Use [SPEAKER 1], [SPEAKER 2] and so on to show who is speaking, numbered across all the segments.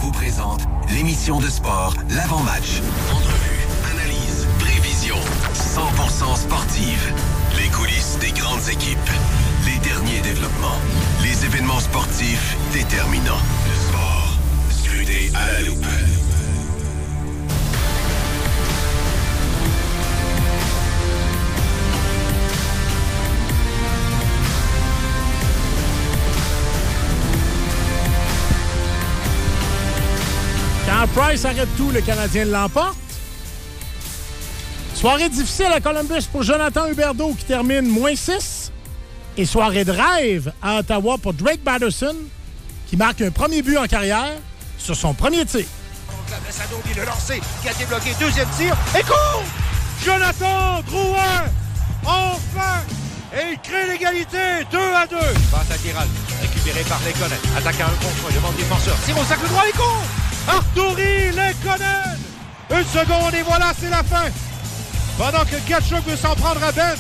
[SPEAKER 1] vous présente l'émission de sport L'Avant-Match. Entrevue, analyse, prévision, 100% sportive. Les coulisses des grandes équipes. Les derniers développements. Les événements sportifs déterminants. Le sport scruté à la loupe.
[SPEAKER 2] Quand Price arrête tout, le Canadien l'emporte. Soirée difficile à Columbus pour Jonathan Huberdeau qui termine -6. Et soirée de rêve à Ottawa pour Drake Batterson qui marque un premier but en carrière sur son premier tir.
[SPEAKER 3] Le lancer qui a débloqué, deuxième tir et court! Jonathan Drouin, enfin! Et il crée l'égalité, 2-2. Passe latérale, récupéré par Lekonen. Attaquant un contre, devant le défenseur. Tire au cercle droit, il court! Arturi Lekonen! Une seconde et voilà, c'est la fin! Pendant que Gatchuk veut s'en prendre à Ben.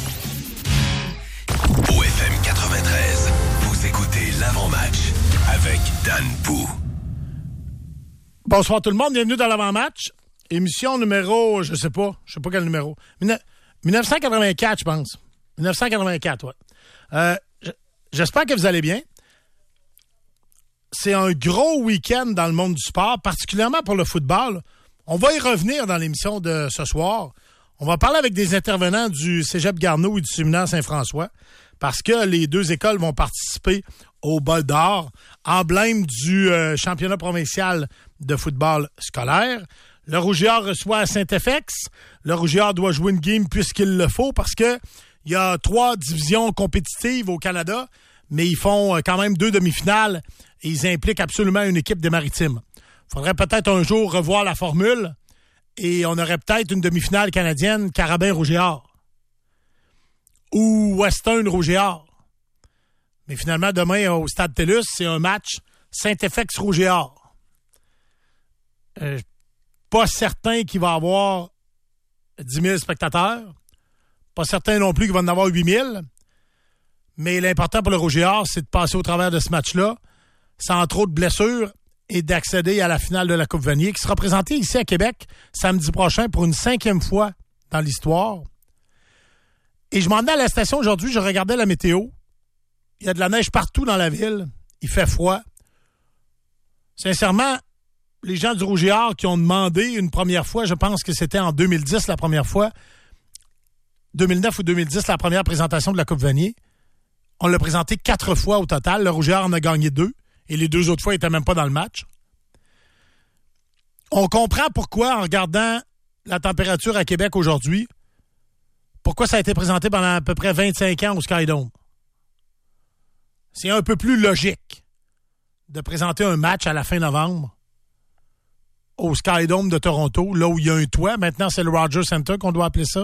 [SPEAKER 1] Au FM 93, vous écoutez l'Avant-Match avec Dan Pou.
[SPEAKER 2] Bonsoir tout le monde, bienvenue dans l'Avant-Match. Émission numéro, je sais pas quel numéro. 1984, je pense. 1984, ouais. J'espère que vous allez bien. C'est un gros week-end dans le monde du sport, particulièrement pour le football. On va y revenir dans l'émission de ce soir. On va parler avec des intervenants du Cégep Garneau et du Séminaire Saint-François parce que les deux écoles vont participer au Bol d'Or, emblème du championnat provincial de football scolaire. Le Rouge et Or reçoit Saint-FX. Le Rouge et Or doit jouer une game puisqu'il le faut parce que il y a 3 divisions compétitives au Canada, mais ils font quand même 2 demi-finales et ils impliquent absolument une équipe des Maritimes. Il faudrait peut-être un jour revoir la formule et on aurait peut-être une demi-finale canadienne Carabin Rouge et Or ou Western Rouge et Or. Mais finalement, demain, au Stade TELUS, c'est un match Saint-FX Rouge et Or. Pas certain qu'il va y avoir 10 000 spectateurs. Pas certain non plus qu'il va en avoir 8 000. Mais l'important pour le Rouge et Or, c'est de passer au travers de ce match-là sans trop de blessures et d'accéder à la finale de la Coupe Vanier qui sera présentée ici à Québec samedi prochain pour une 5e fois dans l'histoire. Et je m'en allais à la station aujourd'hui, je regardais la météo. Il y a de la neige partout dans la ville. Il fait froid. Sincèrement, les gens du Rouge et Or qui ont demandé une première fois, je pense que c'était en 2010 la première fois, 2009 ou 2010 la première présentation de la Coupe Vanier, on l'a présenté 4 fois au total. Le Rouge et Or en a gagné 2 et les 2 autres fois, il n'était même pas dans le match. On comprend pourquoi, en regardant la température à Québec aujourd'hui, pourquoi ça a été présenté pendant à peu près 25 ans au Skydome. C'est un peu plus logique de présenter un match à la fin novembre au Skydome de Toronto, là où il y a un toit. Maintenant, c'est le Rogers Centre qu'on doit appeler ça.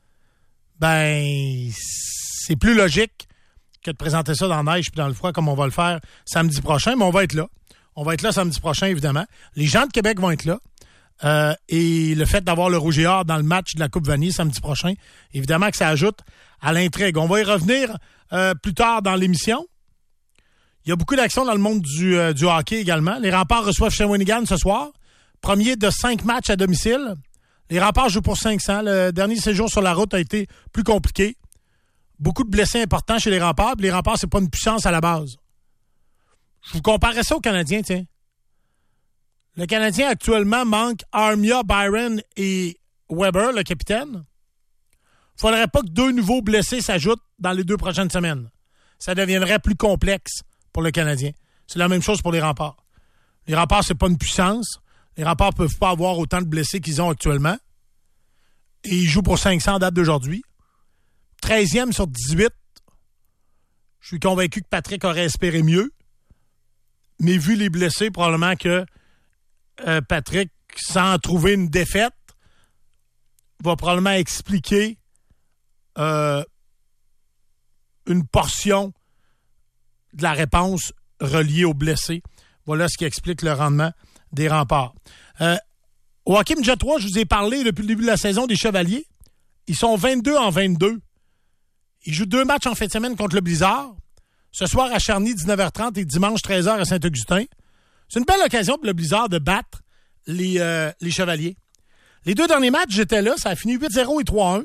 [SPEAKER 2] Ben, c'est plus logique que de présenter ça dans la neige puis dans le froid comme on va le faire samedi prochain, mais on va être là. On va être là samedi prochain, évidemment. Les gens de Québec vont être là. Et le fait d'avoir le Rouge et Or dans le match de la Coupe Vanier samedi prochain, évidemment que ça ajoute à l'intrigue. On va y revenir plus tard dans l'émission. Il y a beaucoup d'actions dans le monde du hockey également. Les Remparts reçoivent Shawinigan ce soir. Premier de 5 matchs à domicile. Les Remparts jouent pour 500. Le dernier séjour sur la route a été plus compliqué. Beaucoup de blessés importants chez les Remparts. Puis les Remparts, c'est pas une puissance à la base. Je vous comparais ça aux Canadiens, tiens. Le Canadien, actuellement, manque Armia, Byron et Weber, le capitaine. Il ne faudrait pas que 2 nouveaux blessés s'ajoutent dans les 2 prochaines semaines. Ça deviendrait plus complexe pour le Canadien. C'est la même chose pour les Remparts. Les Remparts, c'est pas une puissance. Les Remparts ne peuvent pas avoir autant de blessés qu'ils ont actuellement. Et ils jouent pour 500 en date d'aujourd'hui. 13e sur 18. Je suis convaincu que Patrick aurait espéré mieux. Mais vu les blessés, probablement que Patrick, sans trouver une défaite, va probablement expliquer une portion de la réponse reliée aux blessés. Voilà ce qui explique le rendement des Remparts. Au hockey midget 3, je vous ai parlé depuis le début de la saison des Chevaliers. Ils sont 22-22. Ils jouent 2 matchs en fin de semaine contre le Blizzard. Ce soir à Charny, 19h30 et dimanche, 13h à Saint-Augustin. C'est une belle occasion pour le Blizzard de battre les Chevaliers. Les 2 derniers matchs, j'étais là. Ça a fini 8-0 et 3-1.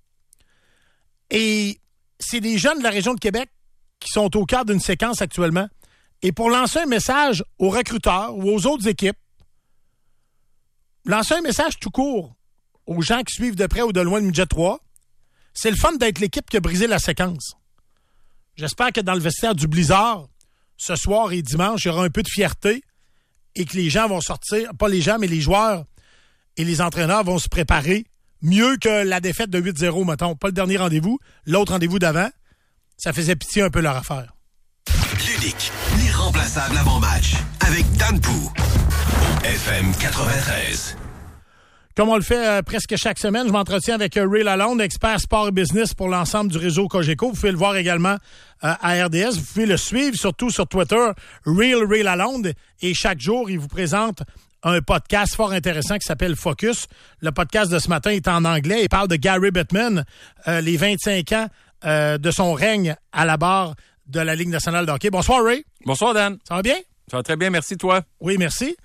[SPEAKER 2] Et c'est des jeunes de la région de Québec qui sont au cœur d'une séquence actuellement. Et pour lancer un message aux recruteurs ou aux autres équipes, lancer un message tout court aux gens qui suivent de près ou de loin le Midget 3, c'est le fun d'être l'équipe qui a brisé la séquence. J'espère que dans le vestiaire du Blizzard, ce soir et dimanche, il y aura un peu de fierté et que les gens vont sortir, pas les gens, mais les joueurs et les entraîneurs vont se préparer mieux que la défaite de 8-0, mettons. Pas le dernier rendez-vous, l'autre rendez-vous d'avant. Ça faisait pitié un peu leur affaire.
[SPEAKER 1] L'unique, l'irremplaçable avant-match avec Dan Pou au FM 93.
[SPEAKER 2] Comme on le fait presque chaque semaine, je m'entretiens avec Ray Lalonde, expert sport et business pour l'ensemble du réseau Cogeco. Vous pouvez le voir également à RDS. Vous pouvez le suivre, surtout sur Twitter, Ray Lalonde. Et chaque jour, il vous présente un podcast fort intéressant qui s'appelle Focus. Le podcast de ce matin est en anglais. Il parle de Gary Bettman, les 25 ans de son règne à la barre de la Ligue nationale de hockey. Bonsoir, Ray.
[SPEAKER 4] Bonsoir, Dan.
[SPEAKER 2] Ça va bien?
[SPEAKER 4] Ça va très bien, merci, toi.
[SPEAKER 2] Oui, merci.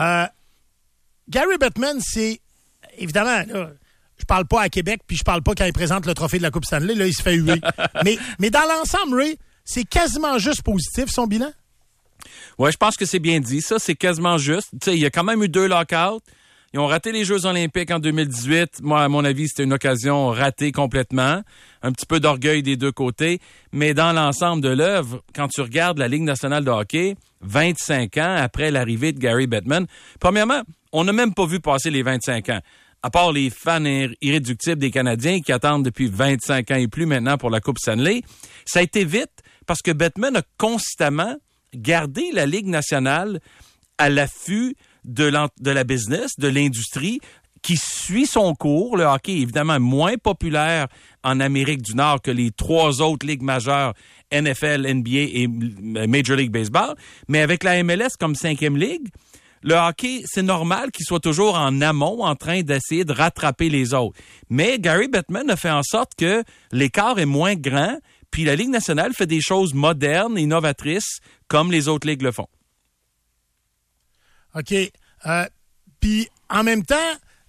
[SPEAKER 2] Gary Bettman, c'est... Évidemment, là, je parle pas à Québec, puis je parle pas quand il présente le trophée de la Coupe Stanley. Là, il se fait huer. mais dans l'ensemble, Ray, c'est quasiment juste positif, son bilan?
[SPEAKER 4] Oui, je pense que c'est bien dit. Ça, c'est quasiment juste. Tu sais, il y a quand même eu 2 lockouts. Ils ont raté les Jeux olympiques en 2018. Moi, à mon avis, c'était une occasion ratée complètement. Un petit peu d'orgueil des 2 côtés. Mais dans l'ensemble de l'œuvre, quand tu regardes la Ligue nationale de hockey, 25 ans après l'arrivée de Gary Bettman, premièrement, on n'a même pas vu passer les 25 ans. À part les fans irréductibles des Canadiens qui attendent depuis 25 ans et plus maintenant pour la Coupe Stanley, ça a été vite parce que Bettman a constamment gardé la Ligue nationale à l'affût de la business, de l'industrie, qui suit son cours. Le hockey est évidemment moins populaire en Amérique du Nord que les 3 autres ligues majeures, NFL, NBA et Major League Baseball. Mais avec la MLS comme 5e ligue, le hockey, c'est normal qu'il soit toujours en amont en train d'essayer de rattraper les autres. Mais Gary Bettman a fait en sorte que l'écart est moins grand, puis la Ligue nationale fait des choses modernes et innovatrices comme les autres ligues le font.
[SPEAKER 2] OK. Puis, en même temps,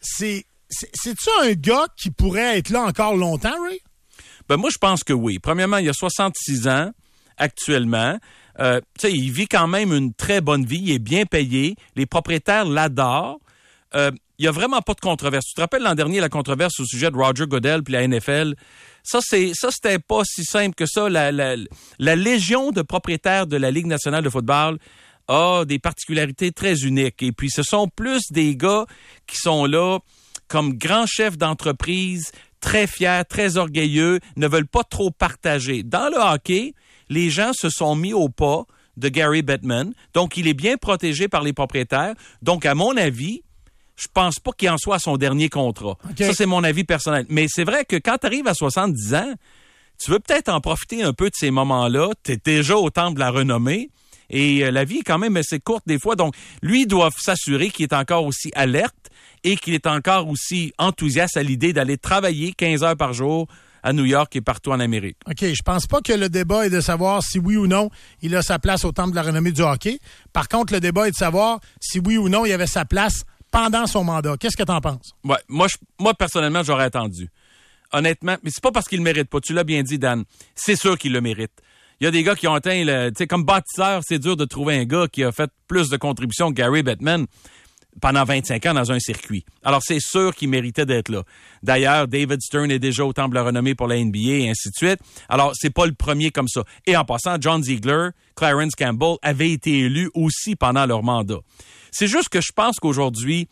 [SPEAKER 2] c'est-tu un gars qui pourrait être là encore longtemps, Ray?
[SPEAKER 4] Ben moi, je pense que oui. Premièrement, il a 66 ans actuellement. Tu sais, il vit quand même une très bonne vie. Il est bien payé. Les propriétaires l'adorent. Il n'y a vraiment pas de controverse. Tu te rappelles l'an dernier la controverse au sujet de Roger Goodell puis la NFL? Ça, c'était pas si simple que ça. La légion de propriétaires de la Ligue nationale de football a des particularités très uniques. Et puis, ce sont plus des gars qui sont là comme grands chefs d'entreprise, très fiers, très orgueilleux, ne veulent pas trop partager. Dans le hockey, les gens se sont mis au pas de Gary Bettman. Donc, il est bien protégé par les propriétaires. Donc, à mon avis, je pense pas qu'il en soit à son dernier contrat. Okay. Ça, c'est mon avis personnel. Mais c'est vrai que quand tu arrives à 70 ans, tu veux peut-être en profiter un peu de ces moments-là. Tu es déjà au temple de la renommée. Et la vie est quand même assez courte des fois. Donc, lui, il doit s'assurer qu'il est encore aussi alerte et qu'il est encore aussi enthousiaste à l'idée d'aller travailler 15 heures par jour à New York et partout en Amérique.
[SPEAKER 2] OK, je pense pas que le débat est de savoir si oui ou non il a sa place au temple de la renommée du hockey. Par contre, le débat est de savoir si oui ou non il avait sa place pendant son mandat. Qu'est-ce que tu en penses?
[SPEAKER 4] Ouais, moi, personnellement, j'aurais attendu. Honnêtement, mais c'est pas parce qu'il le mérite pas. Tu l'as bien dit, Dan. C'est sûr qu'il le mérite. Il y a des gars qui ont atteint, tu sais, comme bâtisseur, c'est dur de trouver un gars qui a fait plus de contributions que Gary Bettman pendant 25 ans dans un circuit. Alors, c'est sûr qu'il méritait d'être là. D'ailleurs, David Stern est déjà au temple de la renommée pour la NBA et ainsi de suite. Alors, c'est pas le premier comme ça. Et en passant, John Ziegler, Clarence Campbell avaient été élus aussi pendant leur mandat. C'est juste que je pense qu'aujourd'hui,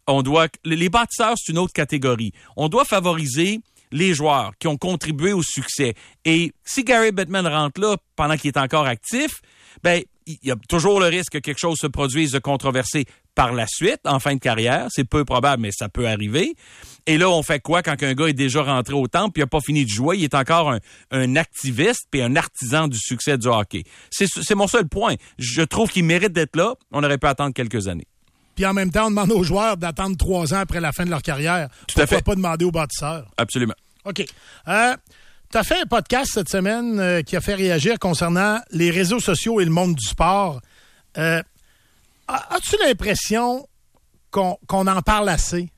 [SPEAKER 4] les bâtisseurs, c'est une autre catégorie. On doit favoriser les joueurs qui ont contribué au succès. Et si Gary Bettman rentre là pendant qu'il est encore actif, ben il y a toujours le risque que quelque chose se produise de controversé par la suite, en fin de carrière. C'est peu probable, mais ça peut arriver. Et là, on fait quoi quand un gars est déjà rentré au temple puis il n'a pas fini de jouer? Il est encore un activiste puis un artisan du succès du hockey. C'est mon seul point. Je trouve qu'il mérite d'être là. On aurait pu attendre quelques années.
[SPEAKER 2] Puis en même temps, on demande aux joueurs d'attendre 3 ans après la fin de leur carrière.
[SPEAKER 4] Tout à fait.
[SPEAKER 2] Pas demander aux bâtisseurs.
[SPEAKER 4] Absolument.
[SPEAKER 2] OK. Tu as fait un podcast cette semaine qui a fait réagir concernant les réseaux sociaux et le monde du sport. as-tu l'impression qu'on en parle assez?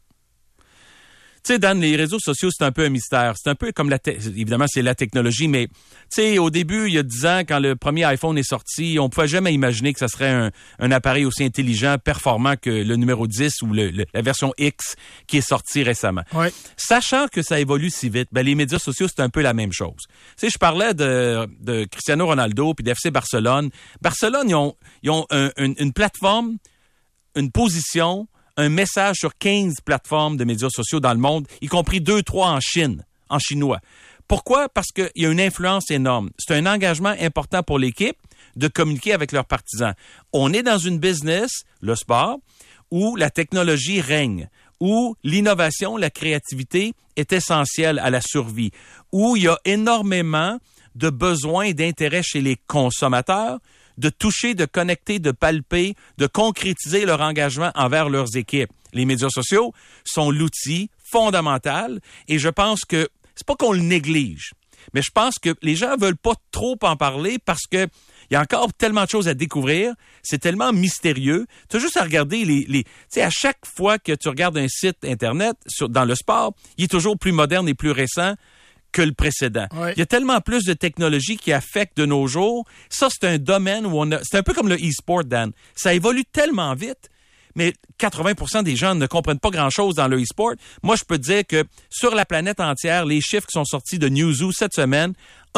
[SPEAKER 4] Tu sais, Dan, les réseaux sociaux, c'est un peu un mystère. C'est un peu comme évidemment, c'est la technologie, mais tu sais, au début, il y a 10 ans, quand le premier iPhone est sorti, on pouvait jamais imaginer que ça serait un appareil aussi intelligent, performant que le numéro 10 ou la version X qui est sortie récemment.
[SPEAKER 2] Ouais.
[SPEAKER 4] Sachant que ça évolue si vite, ben les médias sociaux, c'est un peu la même chose. Tu sais, je parlais de Cristiano Ronaldo puis d'FC Barcelone. Barcelone, ils ont une plateforme, une position, un message sur 15 plateformes de médias sociaux dans le monde, y compris 2-3 en Chine, en chinois. Pourquoi? Parce qu'il y a une influence énorme. C'est un engagement important pour l'équipe de communiquer avec leurs partisans. On est dans une business, le sport, où la technologie règne, où l'innovation, la créativité est essentielle à la survie, où il y a énormément de besoins et d'intérêts chez les consommateurs, de toucher, de connecter, de palper, de concrétiser leur engagement envers leurs équipes. Les médias sociaux sont l'outil fondamental et je pense que, c'est pas qu'on le néglige, mais je pense que les gens veulent pas trop en parler parce que il y a encore tellement de choses à découvrir, c'est tellement mystérieux. Tu as juste à regarder tu sais, à chaque fois que tu regardes un site Internet dans le sport, il est toujours plus moderne et plus récent que le précédent.
[SPEAKER 2] Ouais.
[SPEAKER 4] Il y a tellement plus de technologies qui affectent de nos jours. Ça, c'est un domaine où c'est un peu comme le e-sport, Dan. Ça évolue tellement vite, mais 80% des gens ne comprennent pas grand-chose dans le e-sport. Moi, je peux te dire que sur la planète entière, les chiffres qui sont sortis de Newzoo cette semaine,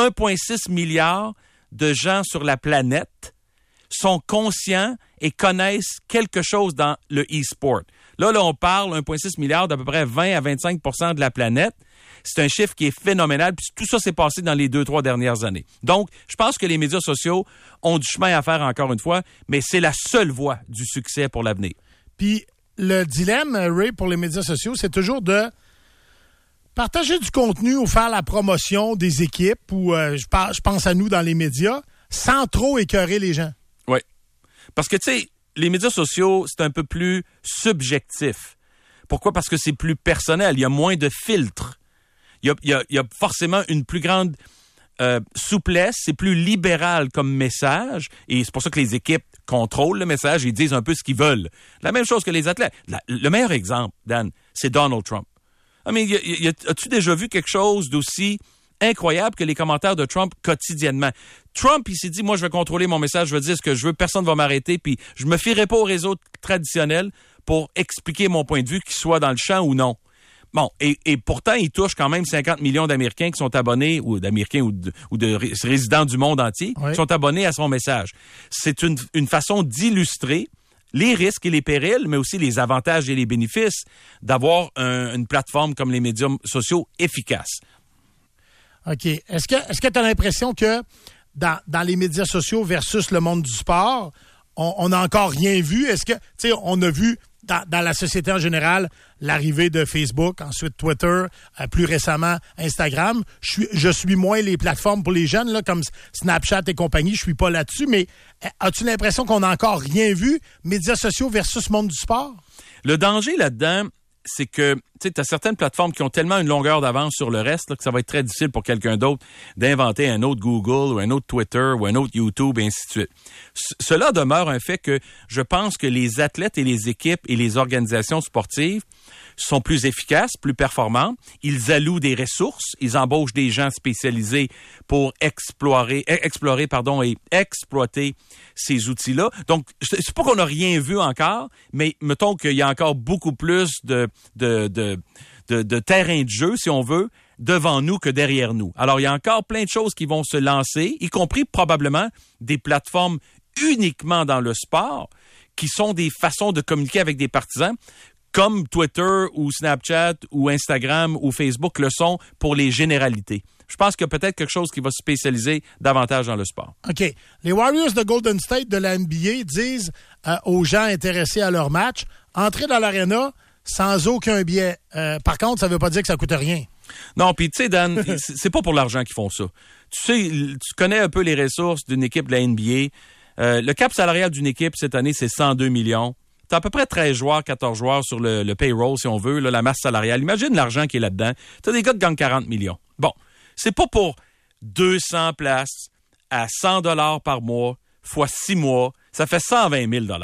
[SPEAKER 4] 1,6 milliard de gens sur la planète sont conscients et connaissent quelque chose dans le e-sport. Là, on parle 1,6 milliard d'à peu près 20 à 25% de la planète. C'est un chiffre qui est phénoménal. Puis tout ça s'est passé dans les 2-3 dernières années. Donc, je pense que les médias sociaux ont du chemin à faire encore une fois, mais c'est la seule voie du succès pour l'avenir.
[SPEAKER 2] Puis le dilemme, Ray, pour les médias sociaux, c'est toujours de partager du contenu ou faire la promotion des équipes ou je pense à nous dans les médias sans trop écœurer les gens.
[SPEAKER 4] Oui. Parce que, tu sais, les médias sociaux, c'est un peu plus subjectif. Pourquoi? Parce que c'est plus personnel. Il y a moins de filtres. Il y a forcément une plus grande souplesse. C'est plus libéral comme message. Et c'est pour ça que les équipes contrôlent le message. Ils disent un peu ce qu'ils veulent. La même chose que les athlètes. Le meilleur exemple, Dan, c'est Donald Trump. As-tu déjà vu quelque chose d'aussi incroyable que les commentaires de Trump quotidiennement? Trump, il s'est dit, moi, je vais contrôler mon message, je vais dire ce que je veux, personne ne va m'arrêter, puis je me fierai pas au réseau traditionnel pour expliquer mon point de vue, qu'il soit dans le champ ou non. Bon, et pourtant, il touche quand même 50 millions d'Américains qui sont abonnés, ou d'Américains ou de résidents du monde entier, qui sont abonnés à son message. C'est une façon d'illustrer les risques et les périls, mais aussi les avantages et les bénéfices d'avoir une plateforme comme les médias sociaux efficace.
[SPEAKER 2] OK. Est-ce que tu as l'impression que dans les médias sociaux versus le monde du sport, on n'a encore rien vu? Est-ce que, tu sais, on a vu dans la société en général l'arrivée de Facebook, ensuite Twitter, plus récemment Instagram. Je suis moins les plateformes pour les jeunes, là, comme Snapchat et compagnie. Je suis pas là-dessus, mais as-tu l'impression qu'on n'a encore rien vu, médias sociaux versus monde du sport?
[SPEAKER 4] Le danger là-dedans, c'est que tu as certaines plateformes qui ont tellement une longueur d'avance sur le reste là, que ça va être très difficile pour quelqu'un d'autre d'inventer un autre Google ou un autre Twitter ou un autre YouTube, et ainsi de suite. Cela demeure un fait que je pense que les athlètes et les équipes et les organisations sportives sont plus efficaces, plus performantes. Ils allouent des ressources, ils embauchent des gens spécialisés pour explorer et exploiter ces outils-là. Donc, c'est pas qu'on n'a rien vu encore, mais mettons qu'il y a encore beaucoup plus de terrain de jeu, si on veut, devant nous que derrière nous. Alors, il y a encore plein de choses qui vont se lancer, y compris probablement des plateformes uniquement dans le sport, qui sont des façons de communiquer avec des partisans, comme Twitter ou Snapchat ou Instagram ou Facebook le sont pour les généralités. Je pense qu'il y a peut-être quelque chose qui va se spécialiser davantage dans le sport.
[SPEAKER 2] OK. Les Warriors de Golden State de la NBA disent aux gens intéressés à leur match, entrez dans l'aréna sans aucun billet. Par contre, ça ne veut pas dire que ça coûte rien.
[SPEAKER 4] Non, puis tu sais, Dan, c'est pas pour l'argent qu'ils font ça. Tu connais un peu les ressources d'une équipe de la NBA. Le cap salarial d'une équipe cette année, c'est 102 millions. T'as à peu près 13 joueurs, 14 joueurs sur le payroll, si on veut, là, la masse salariale. Imagine l'argent qui est là-dedans. T'as des gars qui gagnent 40 millions. Bon, c'est pas pour 200 places à $100 par mois, fois 6 mois, ça fait 120 000 $.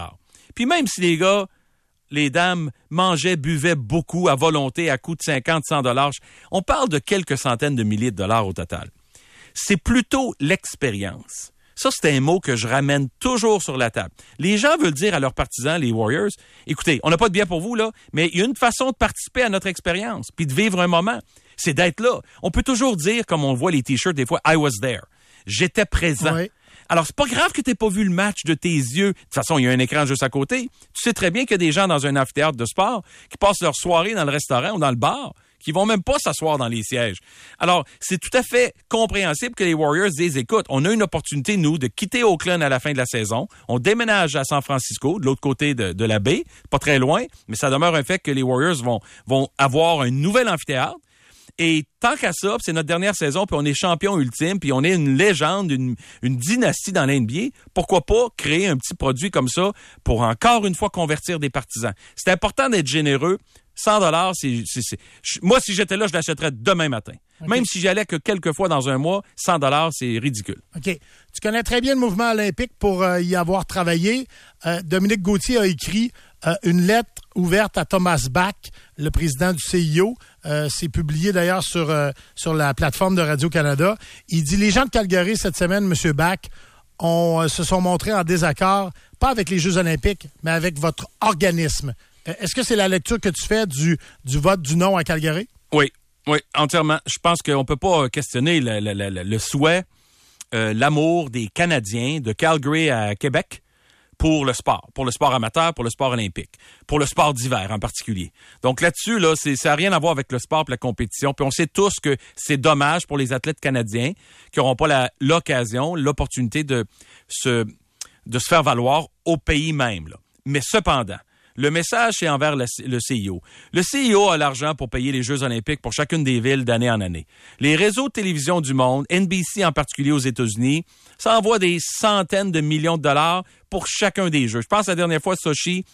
[SPEAKER 4] Puis même si les gars, les dames mangeaient, buvaient beaucoup à volonté à coût de 50, 100 $, on parle de quelques centaines de milliers de dollars au total. C'est plutôt l'expérience. Ça, c'est un mot que je ramène toujours sur la table. Les gens veulent dire à leurs partisans, les Warriors, écoutez, on n'a pas de bien pour vous, là, mais il y a une façon de participer à notre expérience, puis de vivre un moment, c'est d'être là. On peut toujours dire, comme on voit les t-shirts des fois, « I was there ». J'étais présent. Oui. Alors, c'est pas grave que tu n'aies pas vu le match de tes yeux. De toute façon, il y a un écran juste à côté. Tu sais très bien qu'il y a des gens dans un amphithéâtre de sport qui passent leur soirée dans le restaurant ou dans le bar, qui vont même pas s'asseoir dans les sièges. Alors, c'est tout à fait compréhensible que les Warriors disent, écoute, on a une opportunité, nous, de quitter Oakland à la fin de la saison. On déménage à San Francisco, de l'autre côté de la baie, pas très loin, mais ça demeure un fait que les Warriors vont avoir un nouvel amphithéâtre. Et tant qu'à ça, c'est notre dernière saison, puis on est champion ultime, puis on est une légende, une dynastie dans l'NBA, pourquoi pas créer un petit produit comme ça pour encore une fois convertir des partisans? C'est important d'être généreux. 100 $, moi, si j'étais là, je l'achèterais demain matin. Okay. Même si j'allais que quelques fois dans un mois, 100 $, c'est ridicule.
[SPEAKER 2] OK. Tu connais très bien le mouvement olympique pour y avoir travaillé. Dominique Gauthier a écrit une lettre ouverte à Thomas Bach, le président du CIO. C'est publié d'ailleurs sur la plateforme de Radio-Canada. Il dit « Les gens de Calgary cette semaine, M. Bach, se sont montrés en désaccord, pas avec les Jeux olympiques, mais avec votre organisme. » Est-ce que c'est la lecture que tu fais du vote du non à Calgary? Oui,
[SPEAKER 4] entièrement. Je pense qu'on ne peut pas questionner le souhait, l'amour des Canadiens de Calgary à Québec pour le sport amateur, pour le sport olympique, pour le sport d'hiver en particulier. Donc là-dessus, ça n'a rien à voir avec le sport et la compétition. Puis on sait tous que c'est dommage pour les athlètes canadiens qui n'auront pas l'opportunité de se faire valoir au pays même. Là. Mais cependant, le message, c'est envers le CIO. Le CIO a l'argent pour payer les Jeux olympiques pour chacune des villes d'année en année. Les réseaux de télévision du monde, NBC en particulier aux États-Unis, ça envoie des centaines de millions de dollars pour chacun des Jeux. Je pense la dernière fois,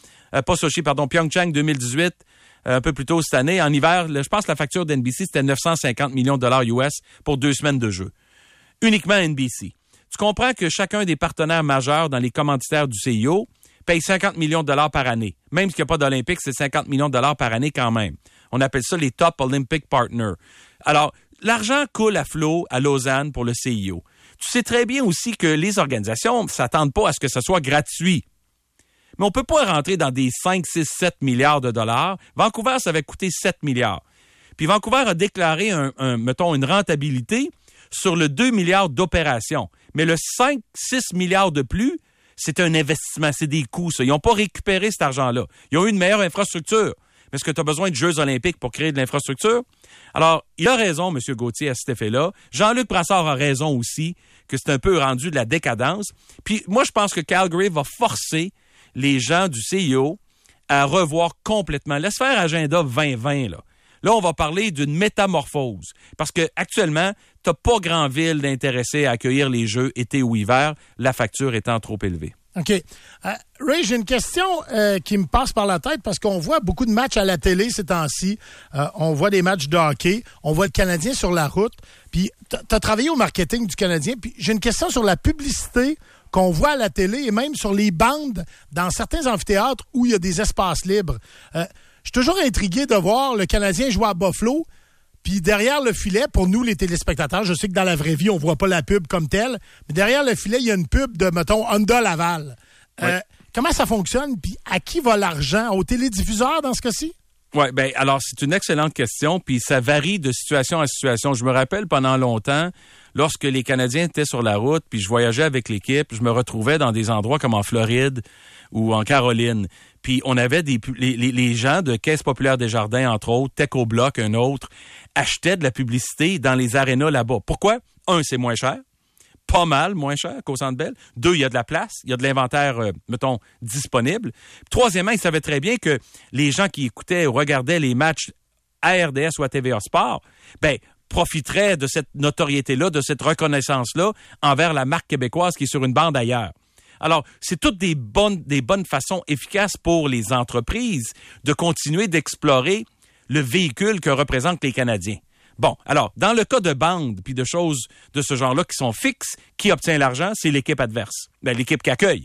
[SPEAKER 4] Pyeongchang 2018, un peu plus tôt cette année, en hiver, je pense que la facture d'NBC, c'était 950 millions de dollars US pour 2 semaines de Jeux. Uniquement NBC. Tu comprends que chacun des partenaires majeurs dans les commanditaires du CIO paye 50 millions de dollars par année. Même s'il n'y a pas d'Olympique, c'est 50 millions de dollars par année quand même. On appelle ça les Top Olympic Partners. Alors, l'argent coule à flot à Lausanne pour le CIO. Tu sais très bien aussi que les organisations ne s'attendent pas à ce que ce soit gratuit. Mais on ne peut pas rentrer dans des 5, 6, 7 milliards de dollars. Vancouver, ça va coûter 7 milliards. Puis Vancouver a déclaré, une rentabilité sur le 2 milliards d'opérations. Mais le 5, 6 milliards de plus, c'est un investissement, c'est des coûts, ça. Ils n'ont pas récupéré cet argent-là. Ils ont eu une meilleure infrastructure. Mais est-ce que tu as besoin de Jeux olympiques pour créer de l'infrastructure? Alors, il a raison, M. Gauthier, à cet effet-là. Jean-Luc Brassard a raison aussi que c'est un peu rendu de la décadence. Puis moi, je pense que Calgary va forcer les gens du CIO à revoir complètement. Laisse faire Agenda 2020, là. Là, on va parler d'une métamorphose. Parce que actuellement, tu n'as pas grand ville d'intéressés à accueillir les Jeux été ou hiver, la facture étant trop élevée.
[SPEAKER 2] OK. Ray, j'ai une question qui me passe par la tête parce qu'on voit beaucoup de matchs à la télé ces temps-ci. On voit des matchs de hockey. On voit le Canadien sur la route. Puis, tu as travaillé au marketing du Canadien. Puis, j'ai une question sur la publicité qu'on voit à la télé et même sur les bandes dans certains amphithéâtres où il y a des espaces libres. Je suis toujours intrigué de voir le Canadien jouer à Buffalo, puis derrière le filet, pour nous, les téléspectateurs, je sais que dans la vraie vie, on voit pas la pub comme telle, mais derrière le filet, il y a une pub de, mettons, Honda Laval. Oui. Comment ça fonctionne, puis à qui va l'argent? Aux télédiffuseurs dans ce cas-ci?
[SPEAKER 4] Oui, bien, alors, c'est une excellente question, puis ça varie de situation à situation. Je me rappelle pendant longtemps, lorsque les Canadiens étaient sur la route, puis je voyageais avec l'équipe, je me retrouvais dans des endroits comme en Floride ou en Caroline. Puis on avait les gens de Caisse populaire des Jardins, entre autres, Tech au Bloc, un autre, achetaient de la publicité dans les arénas là-bas. Pourquoi? 1, c'est moins cher. Pas mal moins cher qu'au Centre Bell. 2, il y a de la place, il y a de l'inventaire, disponible. Troisièmement, ils savaient très bien que les gens qui écoutaient ou regardaient les matchs à RDS ou à TVA Sport, profiteraient de cette notoriété-là, de cette reconnaissance-là envers la marque québécoise qui est sur une bande ailleurs. Alors, c'est toutes des bonnes façons efficaces pour les entreprises de continuer d'explorer le véhicule que représentent les Canadiens. Bon, alors, dans le cas de bandes puis de choses de ce genre-là qui sont fixes, qui obtient l'argent? C'est l'équipe adverse, l'équipe qui accueille.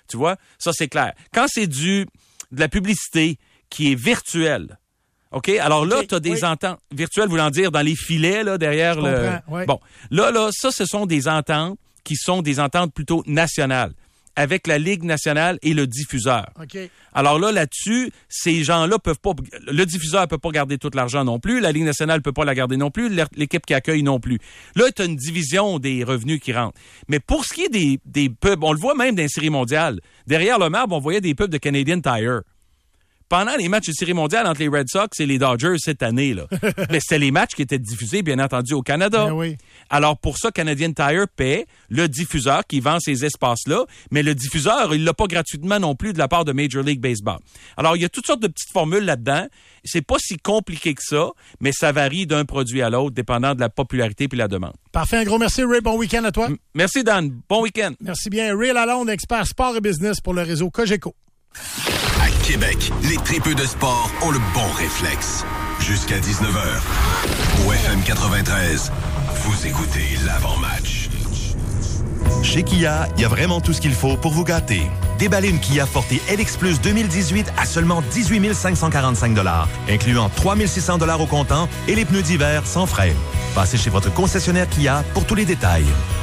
[SPEAKER 4] Tu vois? Ça, c'est clair. Quand c'est de la publicité qui est virtuelle, OK? Alors là, tu as des ententes virtuelles, voulant dire dans les filets, là, derrière
[SPEAKER 2] Oui.
[SPEAKER 4] Bon. Là, ça, ce sont des ententes qui sont des ententes plutôt nationales, avec la Ligue nationale et le diffuseur.
[SPEAKER 2] OK.
[SPEAKER 4] Alors là-dessus, ces gens-là peuvent pas... Le diffuseur peut pas garder tout l'argent non plus, la Ligue nationale peut pas la garder non plus, l'équipe qui accueille non plus. Là, tu as une division des revenus qui rentrent. Mais pour ce qui est des pubs, on le voit même dans les séries mondiales. Derrière le marbre, on voyait des pubs de Canadian Tire. Pendant les matchs de série mondiale entre les Red Sox et les Dodgers cette année, là. Mais c'était les matchs qui étaient diffusés, bien entendu, au Canada.
[SPEAKER 2] Ben oui.
[SPEAKER 4] Alors, pour ça, Canadian Tire paie le diffuseur qui vend ces espaces-là, mais le diffuseur, il l'a pas gratuitement non plus de la part de Major League Baseball. Alors, il y a toutes sortes de petites formules là-dedans. C'est pas si compliqué que ça, mais ça varie d'un produit à l'autre, dépendant de la popularité puis la demande.
[SPEAKER 2] Parfait. Un gros merci, Ray. Bon week-end à toi.
[SPEAKER 4] Merci, Dan. Bon week-end.
[SPEAKER 2] Merci bien. Ray Lalonde, expert sport et business pour le réseau Cogeco.
[SPEAKER 1] À Québec, les tripeux de sport ont le bon réflexe. Jusqu'à 19h, au FM 93, vous écoutez l'avant-match.
[SPEAKER 5] Chez Kia, il y a vraiment tout ce qu'il faut pour vous gâter. Déballez une Kia Forte LX Plus 2018 à seulement 18 545 $, incluant 3 600 $ au comptant et les pneus d'hiver sans frais. Passez chez votre concessionnaire Kia pour tous les détails.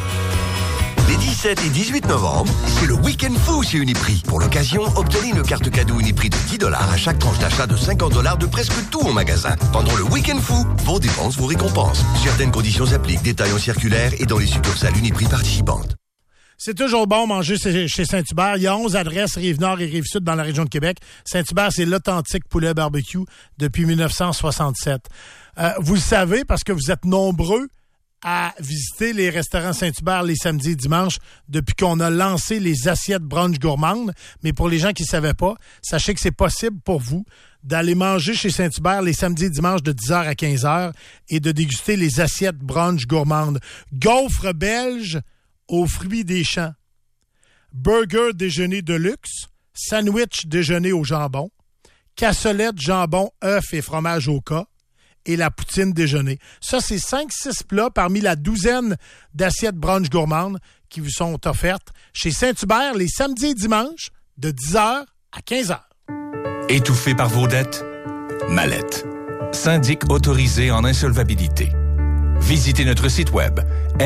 [SPEAKER 6] Les 17 et 18 novembre, c'est le Week-end fou chez Uniprix. Pour l'occasion, obtenez une carte cadeau Uniprix de 10 $ à chaque tranche d'achat de 50 $ de presque tout en magasin. Pendant le Week-end fou, vos dépenses vous récompensent. Certaines conditions s'appliquent. Détails en circulaire et dans les succursales Uniprix participantes.
[SPEAKER 2] C'est toujours bon manger chez Saint-Hubert. Il y a 11 adresses, Rive-Nord et Rive-Sud, dans la région de Québec. Saint-Hubert, c'est l'authentique poulet barbecue depuis 1967. Vous le savez parce que vous êtes nombreux à visiter les restaurants Saint-Hubert les samedis et dimanches depuis qu'on a lancé les assiettes brunch gourmandes. Mais pour les gens qui ne savaient pas, sachez que c'est possible pour vous d'aller manger chez Saint-Hubert les samedis et dimanches de 10h à 15h et de déguster les assiettes brunch gourmandes. Gaufres belges aux fruits des champs, burger déjeuner de luxe, sandwich déjeuner au jambon, cassolette, jambon, œufs et fromage au cas, et la poutine déjeuner. Ça, c'est 5-6 plats parmi la douzaine d'assiettes brunch gourmandes qui vous sont offertes chez Saint-Hubert les samedis et dimanches de 10h à 15h.
[SPEAKER 7] Étouffé par vos dettes? Mallette. Syndic autorisé en insolvabilité. Visitez notre site web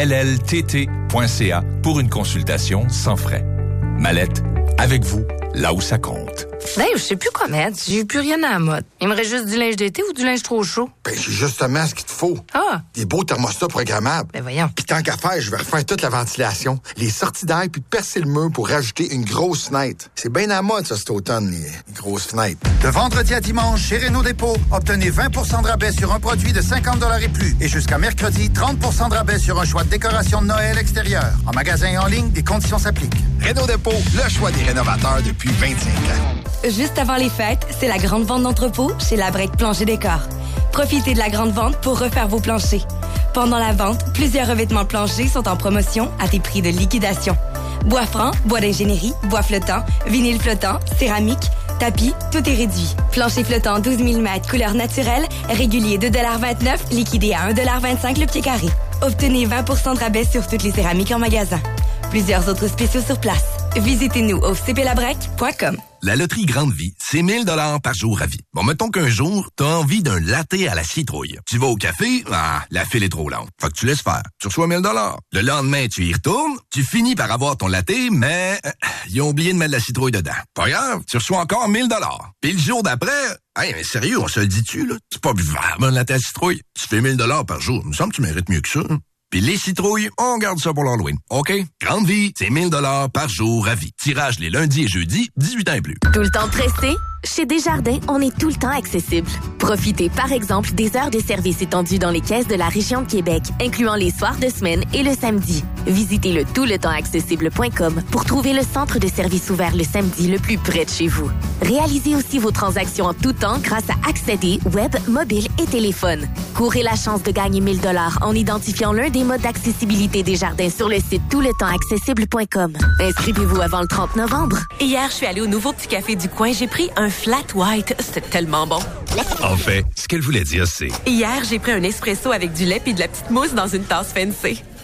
[SPEAKER 7] lltt.ca pour une consultation sans frais. Mallette, avec vous, là où ça compte.
[SPEAKER 8] Ben, je sais plus quoi mettre. J'ai plus rien à la mode. Il me reste juste du linge d'été ou du linge trop chaud?
[SPEAKER 9] Ben, j'ai justement ce qu'il te faut.
[SPEAKER 8] Ah!
[SPEAKER 9] Des beaux thermostats programmables.
[SPEAKER 8] Ben, voyons.
[SPEAKER 9] Puis tant qu'à faire, je vais refaire toute la ventilation, les sorties d'air, puis percer le mur pour rajouter une grosse fenêtre. C'est bien à la mode, ça, cet automne, les grosses fenêtres.
[SPEAKER 10] De vendredi à dimanche, chez Renault Dépôt, obtenez 20 % de rabais sur un produit de 50 $ et plus. Et jusqu'à mercredi, 30 % de rabais sur un choix de décoration de Noël extérieur. En magasin et en ligne, des conditions s'appliquent.
[SPEAKER 6] Renault Dépôt, le choix des rénovateurs depuis 25 ans.
[SPEAKER 11] Juste avant les fêtes, c'est la grande vente d'entrepôt chez Labrec Plancher Décor. Profitez de la grande vente pour refaire vos planchers. Pendant la vente, plusieurs revêtements planchers sont en promotion à des prix de liquidation. Bois franc, bois d'ingénierie, bois flottant, vinyle flottant, céramique, tapis, tout est réduit. Plancher flottant 12 000 m, couleur naturelle, régulier 2,29 $, liquidé à 1,25 $ le pied carré. Obtenez 20 % de rabais sur toutes les céramiques en magasin. Plusieurs autres spéciaux sur place. Visitez-nous au cplabrec.com.
[SPEAKER 1] La loterie Grande Vie, c'est 1 000 $ par jour à vie. Bon, mettons qu'un jour, t'as envie d'un latte à la citrouille. Tu vas au café, la file est trop lente. Fait que tu laisses faire. Tu reçois 1 000 $. Le lendemain, tu y retournes, tu finis par avoir ton latte, mais ils ont oublié de mettre la citrouille dedans. Pas grave, tu reçois encore 1 000 $. Puis le jour d'après, hey, mais sérieux, on se le dit-tu, là? C'est pas buvable, un latte à citrouille. Tu fais 1 000 $ par jour. Il me semble que tu mérites mieux que ça. Hein? Puis les citrouilles, on garde ça pour l'Halloween. OK? Grande Vie, c'est 1 000 $ par jour à vie. Tirage les lundis et jeudis, 18 ans et plus.
[SPEAKER 12] Tout le temps pressé? Chez Desjardins, on est tout le temps accessible. Profitez par exemple des heures de service étendues dans les caisses de la région de Québec, incluant les soirs de semaine et le samedi. Visitez le touletempsaccessible.com pour trouver le centre de service ouvert le samedi le plus près de chez vous. Réalisez aussi vos transactions en tout temps grâce à Accéder, web, mobile et téléphone. Courez la chance de gagner 1 000 $ en identifiant l'un des modes d'accessibilité Desjardins sur le site touletempsaccessible.com. Inscrivez-vous avant le 30 novembre.
[SPEAKER 13] Hier, je suis allée au nouveau petit café du coin. J'ai pris un flat white. C'était tellement bon.
[SPEAKER 7] En fait, ce qu'elle voulait dire, c'est...
[SPEAKER 13] Hier, j'ai pris un espresso avec du lait et de la petite mousse dans une tasse fancy.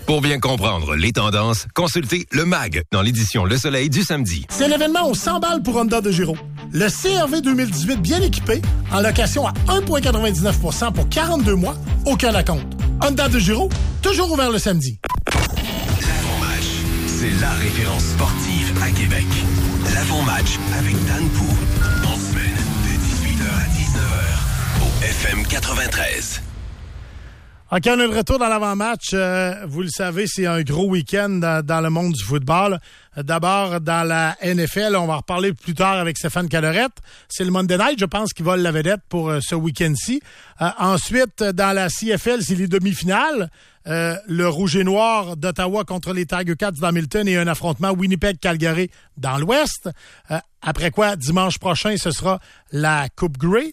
[SPEAKER 1] Pour bien comprendre les tendances, consultez le MAG dans l'édition Le Soleil du samedi.
[SPEAKER 2] C'est l'événement aux 100 balles pour Honda de Giro. Le CR-V 2018 bien équipé, en location à 1,99% pour 42 mois, aucun acompte. Honda de Giro, toujours ouvert le samedi.
[SPEAKER 1] L'avant-match, c'est la référence sportive à Québec. L'avant-match avec Dan Pou, en semaine de 18h à 19h au FM 93.
[SPEAKER 2] OK, on est de retour dans l'avant-match. Vous le savez, c'est un gros week-end dans le monde du football. D'abord, dans la NFL, on va en reparler plus tard avec Stéphane Calorette. C'est le Monday Night, je pense, qui vole la vedette pour ce week-end-ci. Ensuite, dans la CFL, c'est les demi-finales. Le Rouge et Noir d'Ottawa contre les Tiger Cats d'Hamilton et un affrontement Winnipeg-Calgary dans l'Ouest. Après quoi, dimanche prochain, ce sera la Coupe Grey.